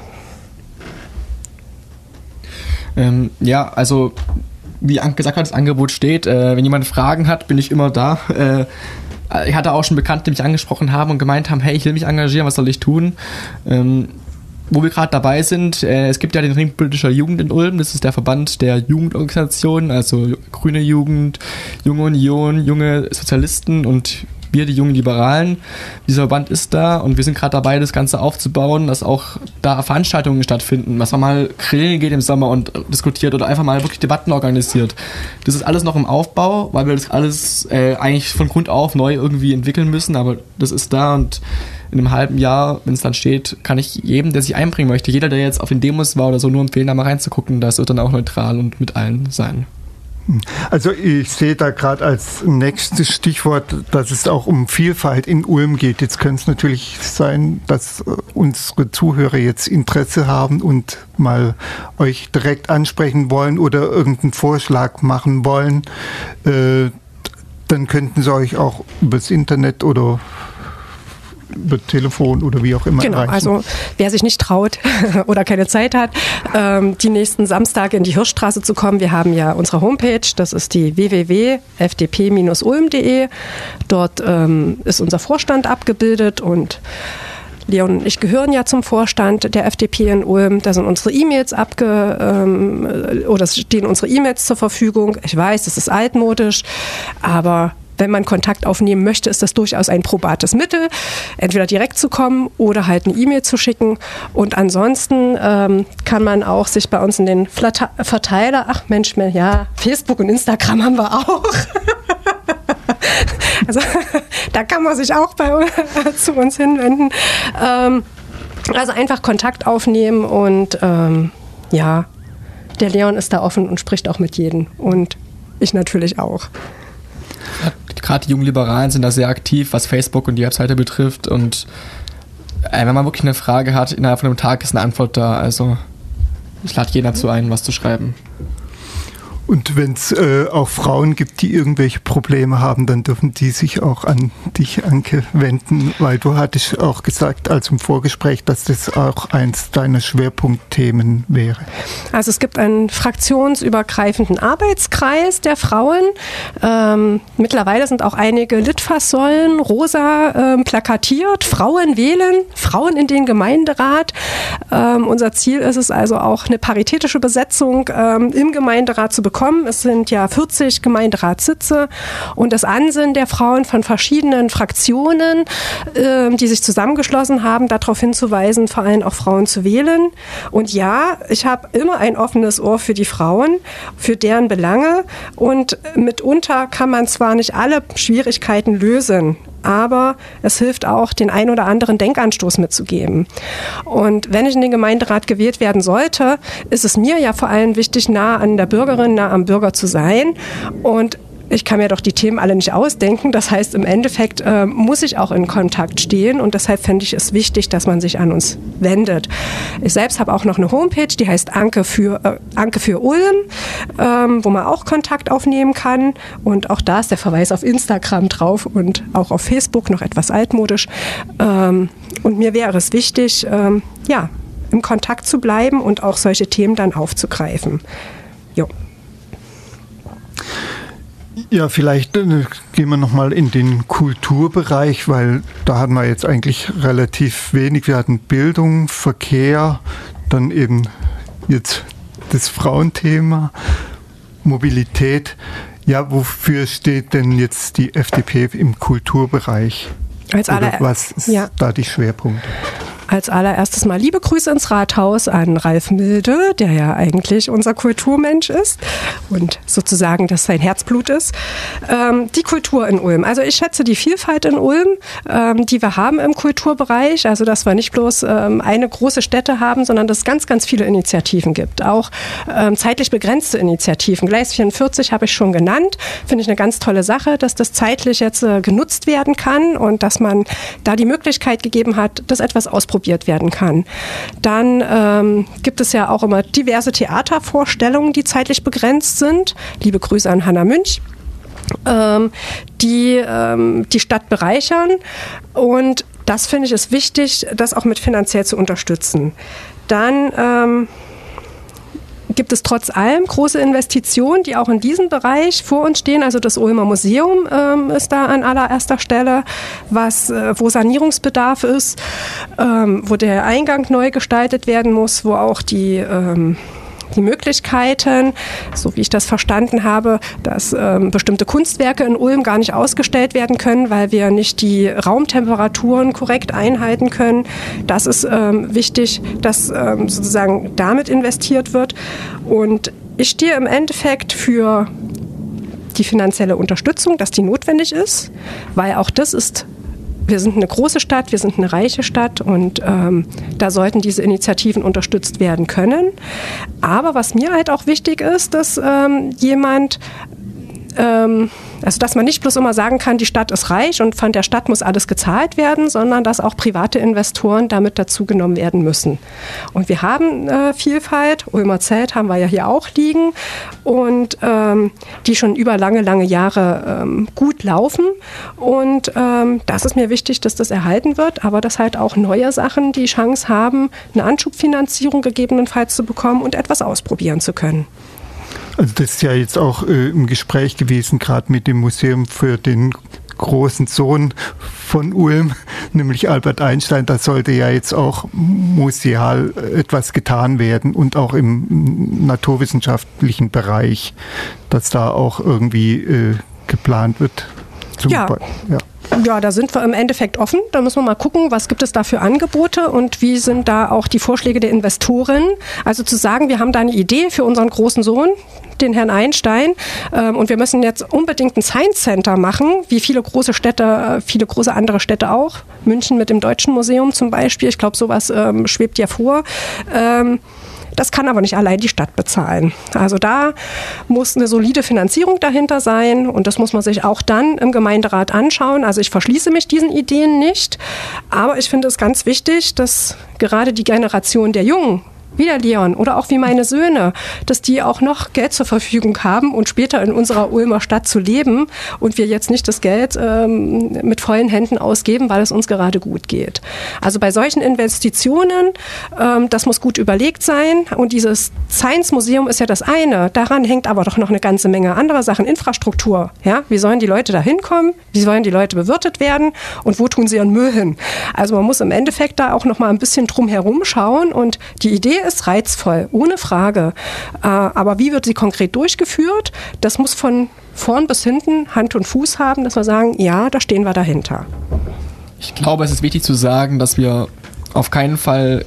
Also wie Anke gesagt hat, das Angebot steht. Wenn jemand Fragen hat, bin ich immer da. Ich hatte auch schon Bekannte, die mich angesprochen haben und gemeint haben, hey, ich will mich engagieren, was soll ich tun? Wo wir gerade dabei sind, es gibt ja den Ring politischer Jugend in Ulm, das ist der Verband der Jugendorganisationen, also Grüne Jugend, Junge Union, Junge Sozialisten und wir, die jungen Liberalen. Dieser Verband ist da und wir sind gerade dabei, das Ganze aufzubauen, dass auch da Veranstaltungen stattfinden, dass man mal grillen geht im Sommer und diskutiert oder einfach mal wirklich Debatten organisiert. Das ist alles noch im Aufbau, weil wir das alles eigentlich von Grund auf neu irgendwie entwickeln müssen, aber das ist da und in einem halben Jahr, wenn es dann steht, kann ich jedem, der sich einbringen möchte, jeder, der jetzt auf den Demos war oder so, nur empfehlen, da mal reinzugucken. Das wird dann auch neutral und mit allen sein.
Also ich sehe da gerade als nächstes Stichwort, dass es auch um Vielfalt in Ulm geht. Jetzt könnte es natürlich sein, dass unsere Zuhörer jetzt Interesse haben und mal euch direkt ansprechen wollen oder irgendeinen Vorschlag machen wollen. Dann könnten sie euch auch übers Internet oder über Telefon oder wie auch immer
erreichen. Also wer sich nicht traut oder keine Zeit hat, die nächsten Samstage in die Hirschstraße zu kommen, wir haben ja unsere Homepage, das ist die www.fdp-ulm.de. Dort ist unser Vorstand abgebildet und Leon und ich gehören ja zum Vorstand der FDP in Ulm. Da sind unsere E-Mails oder stehen unsere E-Mails zur Verfügung. Ich weiß, das ist altmodisch, aber wenn man Kontakt aufnehmen möchte, ist das durchaus ein probates Mittel, entweder direkt zu kommen oder halt eine E-Mail zu schicken. Und ansonsten kann man auch sich bei uns in den Verteiler, Facebook und Instagram haben wir auch. Also da kann man sich auch zu uns hinwenden. Also einfach Kontakt aufnehmen und der Leon ist da offen und spricht auch mit jedem und ich natürlich auch.
Gerade die jungen Liberalen sind da sehr aktiv, was Facebook und die Webseite betrifft und wenn man wirklich eine Frage hat, innerhalb von einem Tag ist eine Antwort da, also ich lade jeden dazu ein, was zu schreiben.
Und wenn es auch Frauen gibt, die irgendwelche Probleme haben, dann dürfen die sich auch an dich, Anke, wenden, weil du hattest auch gesagt, als im Vorgespräch, dass das auch eins deiner Schwerpunktthemen wäre.
Also es gibt einen fraktionsübergreifenden Arbeitskreis der Frauen. Mittlerweile sind auch einige Litfaßsäulen rosa plakatiert. Frauen wählen, Frauen in den Gemeinderat. Unser Ziel ist es also auch, eine paritätische Besetzung im Gemeinderat zu bekommen. Es sind ja 40 Gemeinderatssitze und das Ansinnen der Frauen von verschiedenen Fraktionen, die sich zusammengeschlossen haben, darauf hinzuweisen, vor allem auch Frauen zu wählen. Und ja, ich habe immer ein offenes Ohr für die Frauen, für deren Belange und mitunter kann man zwar nicht alle Schwierigkeiten lösen, aber es hilft auch, den ein oder anderen Denkanstoß mitzugeben. Und wenn ich in den Gemeinderat gewählt werden sollte, ist es mir ja vor allem wichtig, nah an der Bürgerin, nah am Bürger zu sein. Und ich kann mir doch die Themen alle nicht ausdenken. Das heißt, im Endeffekt muss ich auch in Kontakt stehen und deshalb fände ich es wichtig, dass man sich an uns wendet. Ich selbst habe auch noch eine Homepage, die heißt Anke für Ulm, wo man auch Kontakt aufnehmen kann und auch da ist der Verweis auf Instagram drauf und auch auf Facebook, noch etwas altmodisch. Und mir wäre es wichtig, im Kontakt zu bleiben und auch solche Themen dann aufzugreifen. Jo.
Ja, vielleicht gehen wir nochmal in den Kulturbereich, weil da hatten wir jetzt eigentlich relativ wenig. Wir hatten Bildung, Verkehr, dann eben jetzt das Frauenthema, Mobilität. Ja, wofür steht denn jetzt die FDP im Kulturbereich? Was ist da die Schwerpunkte?
Als allererstes mal liebe Grüße ins Rathaus an Ralf Milde, der ja eigentlich unser Kulturmensch ist und sozusagen das sein Herzblut ist. Die Kultur in Ulm. Also ich schätze die Vielfalt in Ulm, die wir haben im Kulturbereich. Also dass wir nicht bloß eine große Stätte haben, sondern dass es ganz, ganz viele Initiativen gibt. Auch zeitlich begrenzte Initiativen. Gleis 44 habe ich schon genannt. Finde ich eine ganz tolle Sache, dass das zeitlich jetzt genutzt werden kann und dass man da die Möglichkeit gegeben hat, dass etwas ausprobiert werden kann. Dann gibt es ja auch immer diverse Theatervorstellungen, die zeitlich begrenzt sind. Liebe Grüße an Hanna Münch, die die Stadt bereichern. Und das finde ich ist wichtig, das auch mit finanziell zu unterstützen. Dann gibt es trotz allem große Investitionen, die auch in diesem Bereich vor uns stehen. Also das Ulmer Museum ist da an allererster Stelle, wo Sanierungsbedarf ist, wo der Eingang neu gestaltet werden muss, wo auch die Möglichkeiten, so wie ich das verstanden habe, dass bestimmte Kunstwerke in Ulm gar nicht ausgestellt werden können, weil wir nicht die Raumtemperaturen korrekt einhalten können. Das ist wichtig, dass sozusagen damit investiert wird. Und ich stehe im Endeffekt für die finanzielle Unterstützung, dass die notwendig ist, weil auch das ist. Wir sind eine große Stadt, wir sind eine reiche Stadt und da sollten diese Initiativen unterstützt werden können. Aber was mir halt auch wichtig ist, dass dass man nicht bloß immer sagen kann, die Stadt ist reich und von der Stadt muss alles gezahlt werden, sondern dass auch private Investoren damit dazu genommen werden müssen. Und wir haben Vielfalt, Ulmer Zelt haben wir ja hier auch liegen und die schon über lange, lange Jahre gut laufen. Und das ist mir wichtig, dass das erhalten wird, aber dass halt auch neue Sachen die Chance haben, eine Anschubfinanzierung gegebenenfalls zu bekommen und etwas ausprobieren zu können.
Also das ist ja jetzt auch im Gespräch gewesen, gerade mit dem Museum für den großen Sohn von Ulm, nämlich Albert Einstein. Da sollte ja jetzt auch museal etwas getan werden und auch im naturwissenschaftlichen Bereich, dass da auch irgendwie geplant wird.
Ja, da sind wir im Endeffekt offen. Da müssen wir mal gucken, was gibt es da für Angebote und wie sind da auch die Vorschläge der Investoren. Also zu sagen, wir haben da eine Idee für unseren großen Sohn, den Herrn Einstein, und wir müssen jetzt unbedingt ein Science Center machen, wie viele große Städte, viele große andere Städte auch. München mit dem Deutschen Museum zum Beispiel. Ich glaube, sowas schwebt ja vor. Das kann aber nicht allein die Stadt bezahlen. Also da muss eine solide Finanzierung dahinter sein und das muss man sich auch dann im Gemeinderat anschauen. Also ich verschließe mich diesen Ideen nicht, aber ich finde es ganz wichtig, dass gerade die Generation der Jungen, wie der Leon oder auch wie meine Söhne, dass die auch noch Geld zur Verfügung haben und später in unserer Ulmer Stadt zu leben und wir jetzt nicht das Geld mit vollen Händen ausgeben, weil es uns gerade gut geht. Also bei solchen Investitionen, das muss gut überlegt sein und dieses Science-Museum ist ja das eine, daran hängt aber doch noch eine ganze Menge anderer Sachen, Infrastruktur. Ja? Wie sollen die Leute da hinkommen? Wie sollen die Leute bewirtet werden? Und wo tun sie ihren Müll hin? Also man muss im Endeffekt da auch noch mal ein bisschen drum herum schauen und die Idee ist reizvoll, ohne Frage. Aber wie wird sie konkret durchgeführt? Das muss von vorn bis hinten Hand und Fuß haben, dass wir sagen, ja, da stehen wir dahinter.
Ich glaube, es ist wichtig zu sagen, dass wir auf keinen Fall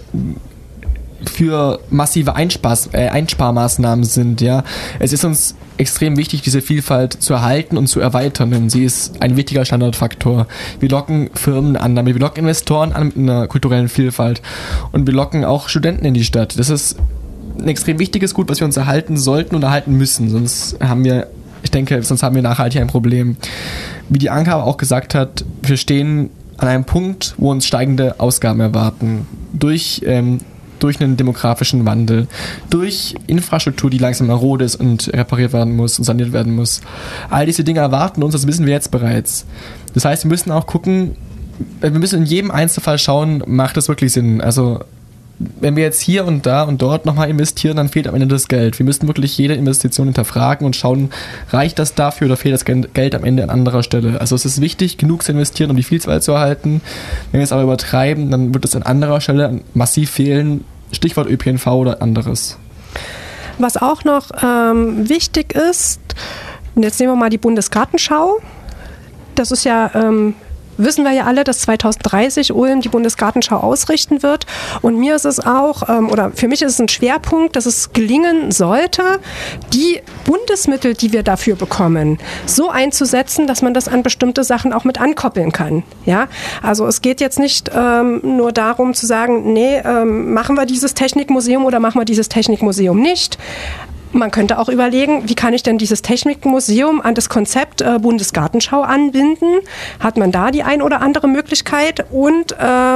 für massive Einsparmaßnahmen sind. Ja, es ist uns extrem wichtig, diese Vielfalt zu erhalten und zu erweitern, denn sie ist ein wichtiger Standortfaktor. Wir locken Firmen an, wir locken Investoren an mit einer kulturellen Vielfalt und wir locken auch Studenten in die Stadt. Das ist ein extrem wichtiges Gut, was wir uns erhalten sollten und erhalten müssen, sonst haben wir Ich denke, sonst haben wir nachhaltig ein Problem. Wie die Anke aber auch gesagt hat, wir stehen an einem Punkt, wo uns steigende Ausgaben erwarten. Durch einen demografischen Wandel, durch Infrastruktur, die langsam marode ist und repariert werden muss und saniert werden muss. All diese Dinge erwarten uns, das wissen wir jetzt bereits. Das heißt, wir müssen auch gucken, wir müssen in jedem Einzelfall schauen, macht das wirklich Sinn? Also wenn wir jetzt hier und da und dort nochmal investieren, dann fehlt am Ende das Geld. Wir müssen wirklich jede Investition hinterfragen und schauen, reicht das dafür oder fehlt das Geld am Ende an anderer Stelle. Also es ist wichtig, genug zu investieren, um die Vielfalt zu erhalten. Wenn wir es aber übertreiben, dann wird es an anderer Stelle massiv fehlen. Stichwort ÖPNV oder anderes.
Was auch noch wichtig ist, jetzt nehmen wir mal die Bundesgartenschau. Das ist ja... wissen wir ja alle, dass 2030 Ulm die Bundesgartenschau ausrichten wird. Und mir ist es auch, oder für mich ist es ein Schwerpunkt, dass es gelingen sollte, die Bundesmittel, die wir dafür bekommen, so einzusetzen, dass man das an bestimmte Sachen auch mit ankoppeln kann. Ja? Also es geht jetzt nicht nur darum zu sagen, nee, machen wir dieses Technikmuseum oder machen wir dieses Technikmuseum nicht. Man könnte auch überlegen, wie kann ich denn dieses Technikmuseum an das Konzept Bundesgartenschau anbinden? Hat man da die ein oder andere Möglichkeit? Und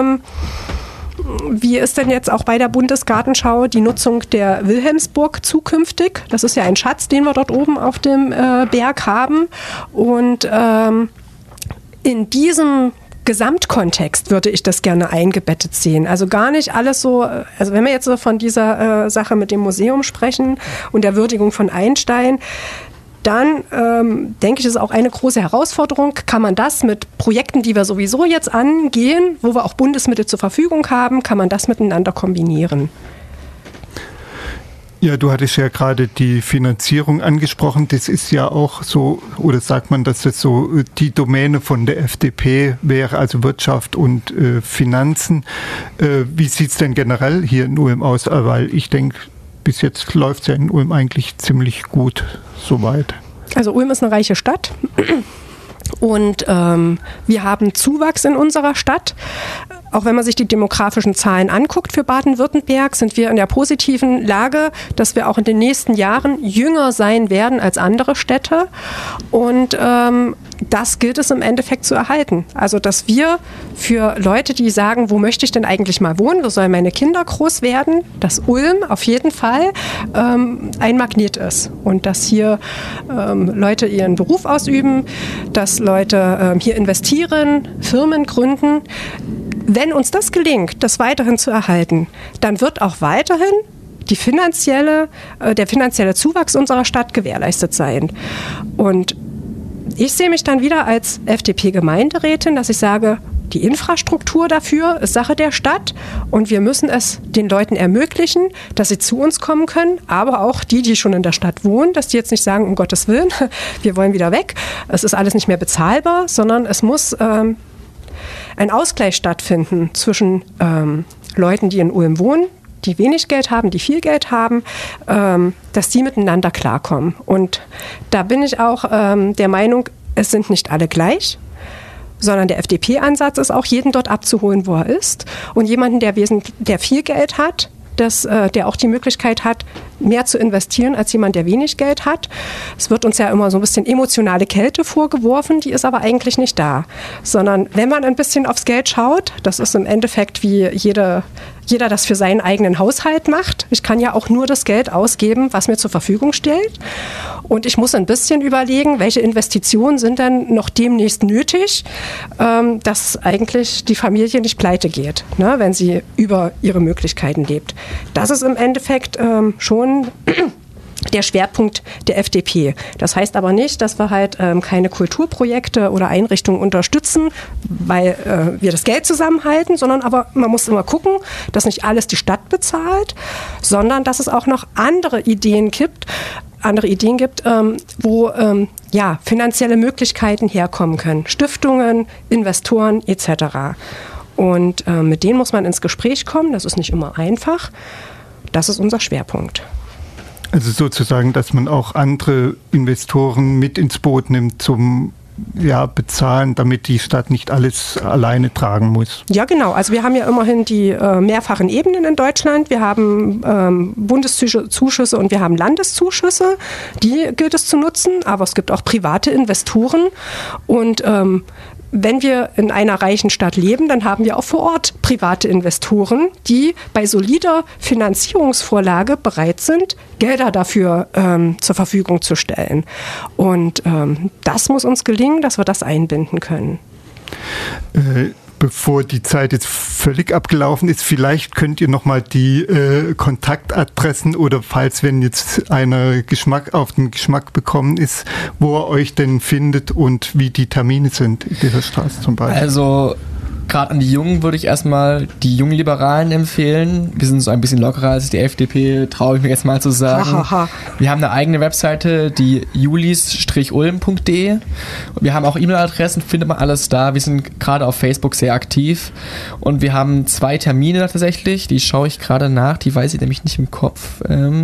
wie ist denn jetzt auch bei der Bundesgartenschau die Nutzung der Wilhelmsburg zukünftig? Das ist ja ein Schatz, den wir dort oben auf dem Berg haben. Und in diesem Gesamtkontext würde ich das gerne eingebettet sehen. Also gar nicht alles so, also wenn wir jetzt so von dieser Sache mit dem Museum sprechen und der Würdigung von Einstein, dann denke ich, ist auch eine große Herausforderung. Kann man das mit Projekten, die wir sowieso jetzt angehen, wo wir auch Bundesmittel zur Verfügung haben, kann man das miteinander kombinieren?
Ja, du hattest ja gerade die Finanzierung angesprochen. Das ist ja auch so, oder sagt man, dass das so die Domäne von der FDP wäre, also Wirtschaft und Finanzen. Wie sieht es denn generell hier in Ulm aus? Weil ich denke, bis jetzt läuft es ja in Ulm eigentlich ziemlich gut soweit.
Also Ulm ist eine reiche Stadt. Und wir haben Zuwachs in unserer Stadt. Auch wenn man sich die demografischen Zahlen anguckt für Baden-Württemberg, sind wir in der positiven Lage, dass wir auch in den nächsten Jahren jünger sein werden als andere Städte. Und das gilt es im Endeffekt zu erhalten. Also, dass wir für Leute, die sagen, wo möchte ich denn eigentlich mal wohnen, wo sollen meine Kinder groß werden, dass Ulm auf jeden Fall ein Magnet ist. Und dass hier Leute ihren Beruf ausüben, dass Leute hier investieren, Firmen gründen. Wenn uns das gelingt, das weiterhin zu erhalten, dann wird auch weiterhin der finanzielle Zuwachs unserer Stadt gewährleistet sein. Und ich sehe mich dann wieder als FDP-Gemeinderätin, dass ich sage, die Infrastruktur dafür ist Sache der Stadt und wir müssen es den Leuten ermöglichen, dass sie zu uns kommen können, aber auch die schon in der Stadt wohnen, dass die jetzt nicht sagen, um Gottes Willen, wir wollen wieder weg, es ist alles nicht mehr bezahlbar, sondern es muss ein Ausgleich stattfinden zwischen Leuten, die in Ulm wohnen, die wenig Geld haben, die viel Geld haben, dass die miteinander klarkommen. Und da bin ich auch der Meinung, es sind nicht alle gleich, sondern der FDP-Ansatz ist auch, jeden dort abzuholen, wo er ist. Und jemanden, der viel Geld hat, der auch die Möglichkeit hat, mehr zu investieren als jemand, der wenig Geld hat. Es wird uns ja immer so ein bisschen emotionale Kälte vorgeworfen, die ist aber eigentlich nicht da. Sondern wenn man ein bisschen aufs Geld schaut, das ist im Endeffekt wie jeder das für seinen eigenen Haushalt macht. Ich kann ja auch nur das Geld ausgeben, was mir zur Verfügung steht. Und ich muss ein bisschen überlegen, welche Investitionen sind dann noch demnächst nötig, dass eigentlich die Familie nicht pleite geht, ne, wenn sie über ihre Möglichkeiten lebt. Das ist im Endeffekt schon der Schwerpunkt der FDP. Das heißt aber nicht, dass wir halt keine Kulturprojekte oder Einrichtungen unterstützen, weil wir das Geld zusammenhalten, sondern aber man muss immer gucken, dass nicht alles die Stadt bezahlt, sondern dass es auch noch andere Ideen gibt, wo finanzielle Möglichkeiten herkommen können. Stiftungen, Investoren etc. Und mit denen muss man ins Gespräch kommen. Das ist nicht immer einfach. Das ist unser Schwerpunkt.
Also sozusagen, dass man auch andere Investoren mit ins Boot nimmt zum bezahlen, damit die Stadt nicht alles alleine tragen muss.
Ja, genau. Also wir haben ja immerhin die mehrfachen Ebenen in Deutschland. Wir haben Bundeszuschüsse und wir haben Landeszuschüsse. Die gilt es zu nutzen, aber es gibt auch private Investoren. Und wenn wir in einer reichen Stadt leben, dann haben wir auch vor Ort private Investoren, die bei solider Finanzierungsvorlage bereit sind, Gelder dafür zur Verfügung zu stellen. Und das muss uns gelingen, dass wir das einbinden können.
Bevor die Zeit jetzt völlig abgelaufen ist, vielleicht könnt ihr nochmal die Kontaktadressen oder falls, wenn jetzt einer auf den Geschmack bekommen ist, wo er euch denn findet und wie die Termine sind in dieser Straße zum Beispiel.
Also gerade an die Jungen würde ich erstmal die jungen Liberalen empfehlen. Wir sind so ein bisschen lockerer als die FDP, traue ich mir jetzt mal zu sagen. Wir haben eine eigene Webseite, die julis-ulm.de. Wir haben auch E-Mail-Adressen, findet man alles da. Wir sind gerade auf Facebook sehr aktiv und wir haben 2 Termine tatsächlich, die schaue ich gerade nach, die weiß ich nämlich nicht im Kopf.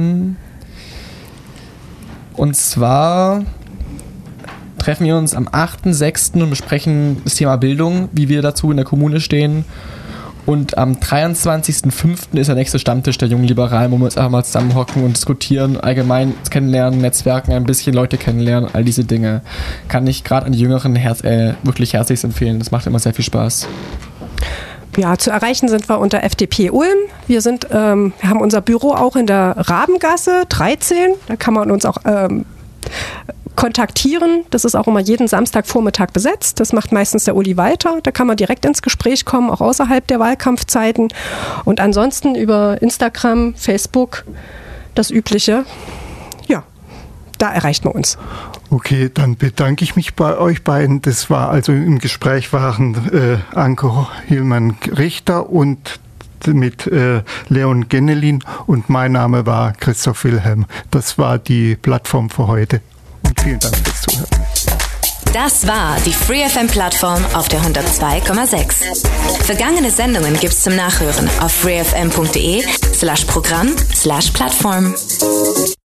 Und zwar treffen wir uns am 8.6. und besprechen das Thema Bildung, wie wir dazu in der Kommune stehen. Und am 23.5. ist der nächste Stammtisch der Jungen Liberalen, wo wir uns einfach mal zusammenhocken und diskutieren, allgemein kennenlernen, Netzwerken, ein bisschen Leute kennenlernen, all diese Dinge. Kann ich gerade an die Jüngeren wirklich herzlich empfehlen. Das macht immer sehr viel Spaß.
Ja, zu erreichen sind wir unter FDP Ulm. Wir haben unser Büro auch in der Rabengasse 13. Da kann man uns auch kontaktieren. Das ist auch immer jeden Samstagvormittag besetzt. Das macht meistens der Uli Walter. Da kann man direkt ins Gespräch kommen, auch außerhalb der Wahlkampfzeiten. Und ansonsten über Instagram, Facebook, das Übliche. Ja, da erreicht man uns.
Okay, dann bedanke ich mich bei euch beiden. Das war also im Gespräch waren Anke Hillmann-Richter und mit Leon Gennelin und mein Name war Christoph Wilhelm. Das war die Plattform für heute. Und vielen Dank fürs Zuhören.
Das war die FreeFM-Plattform auf der 102,6. Vergangene Sendungen gibt's zum Nachhören auf freefm.de/Programm/Plattform.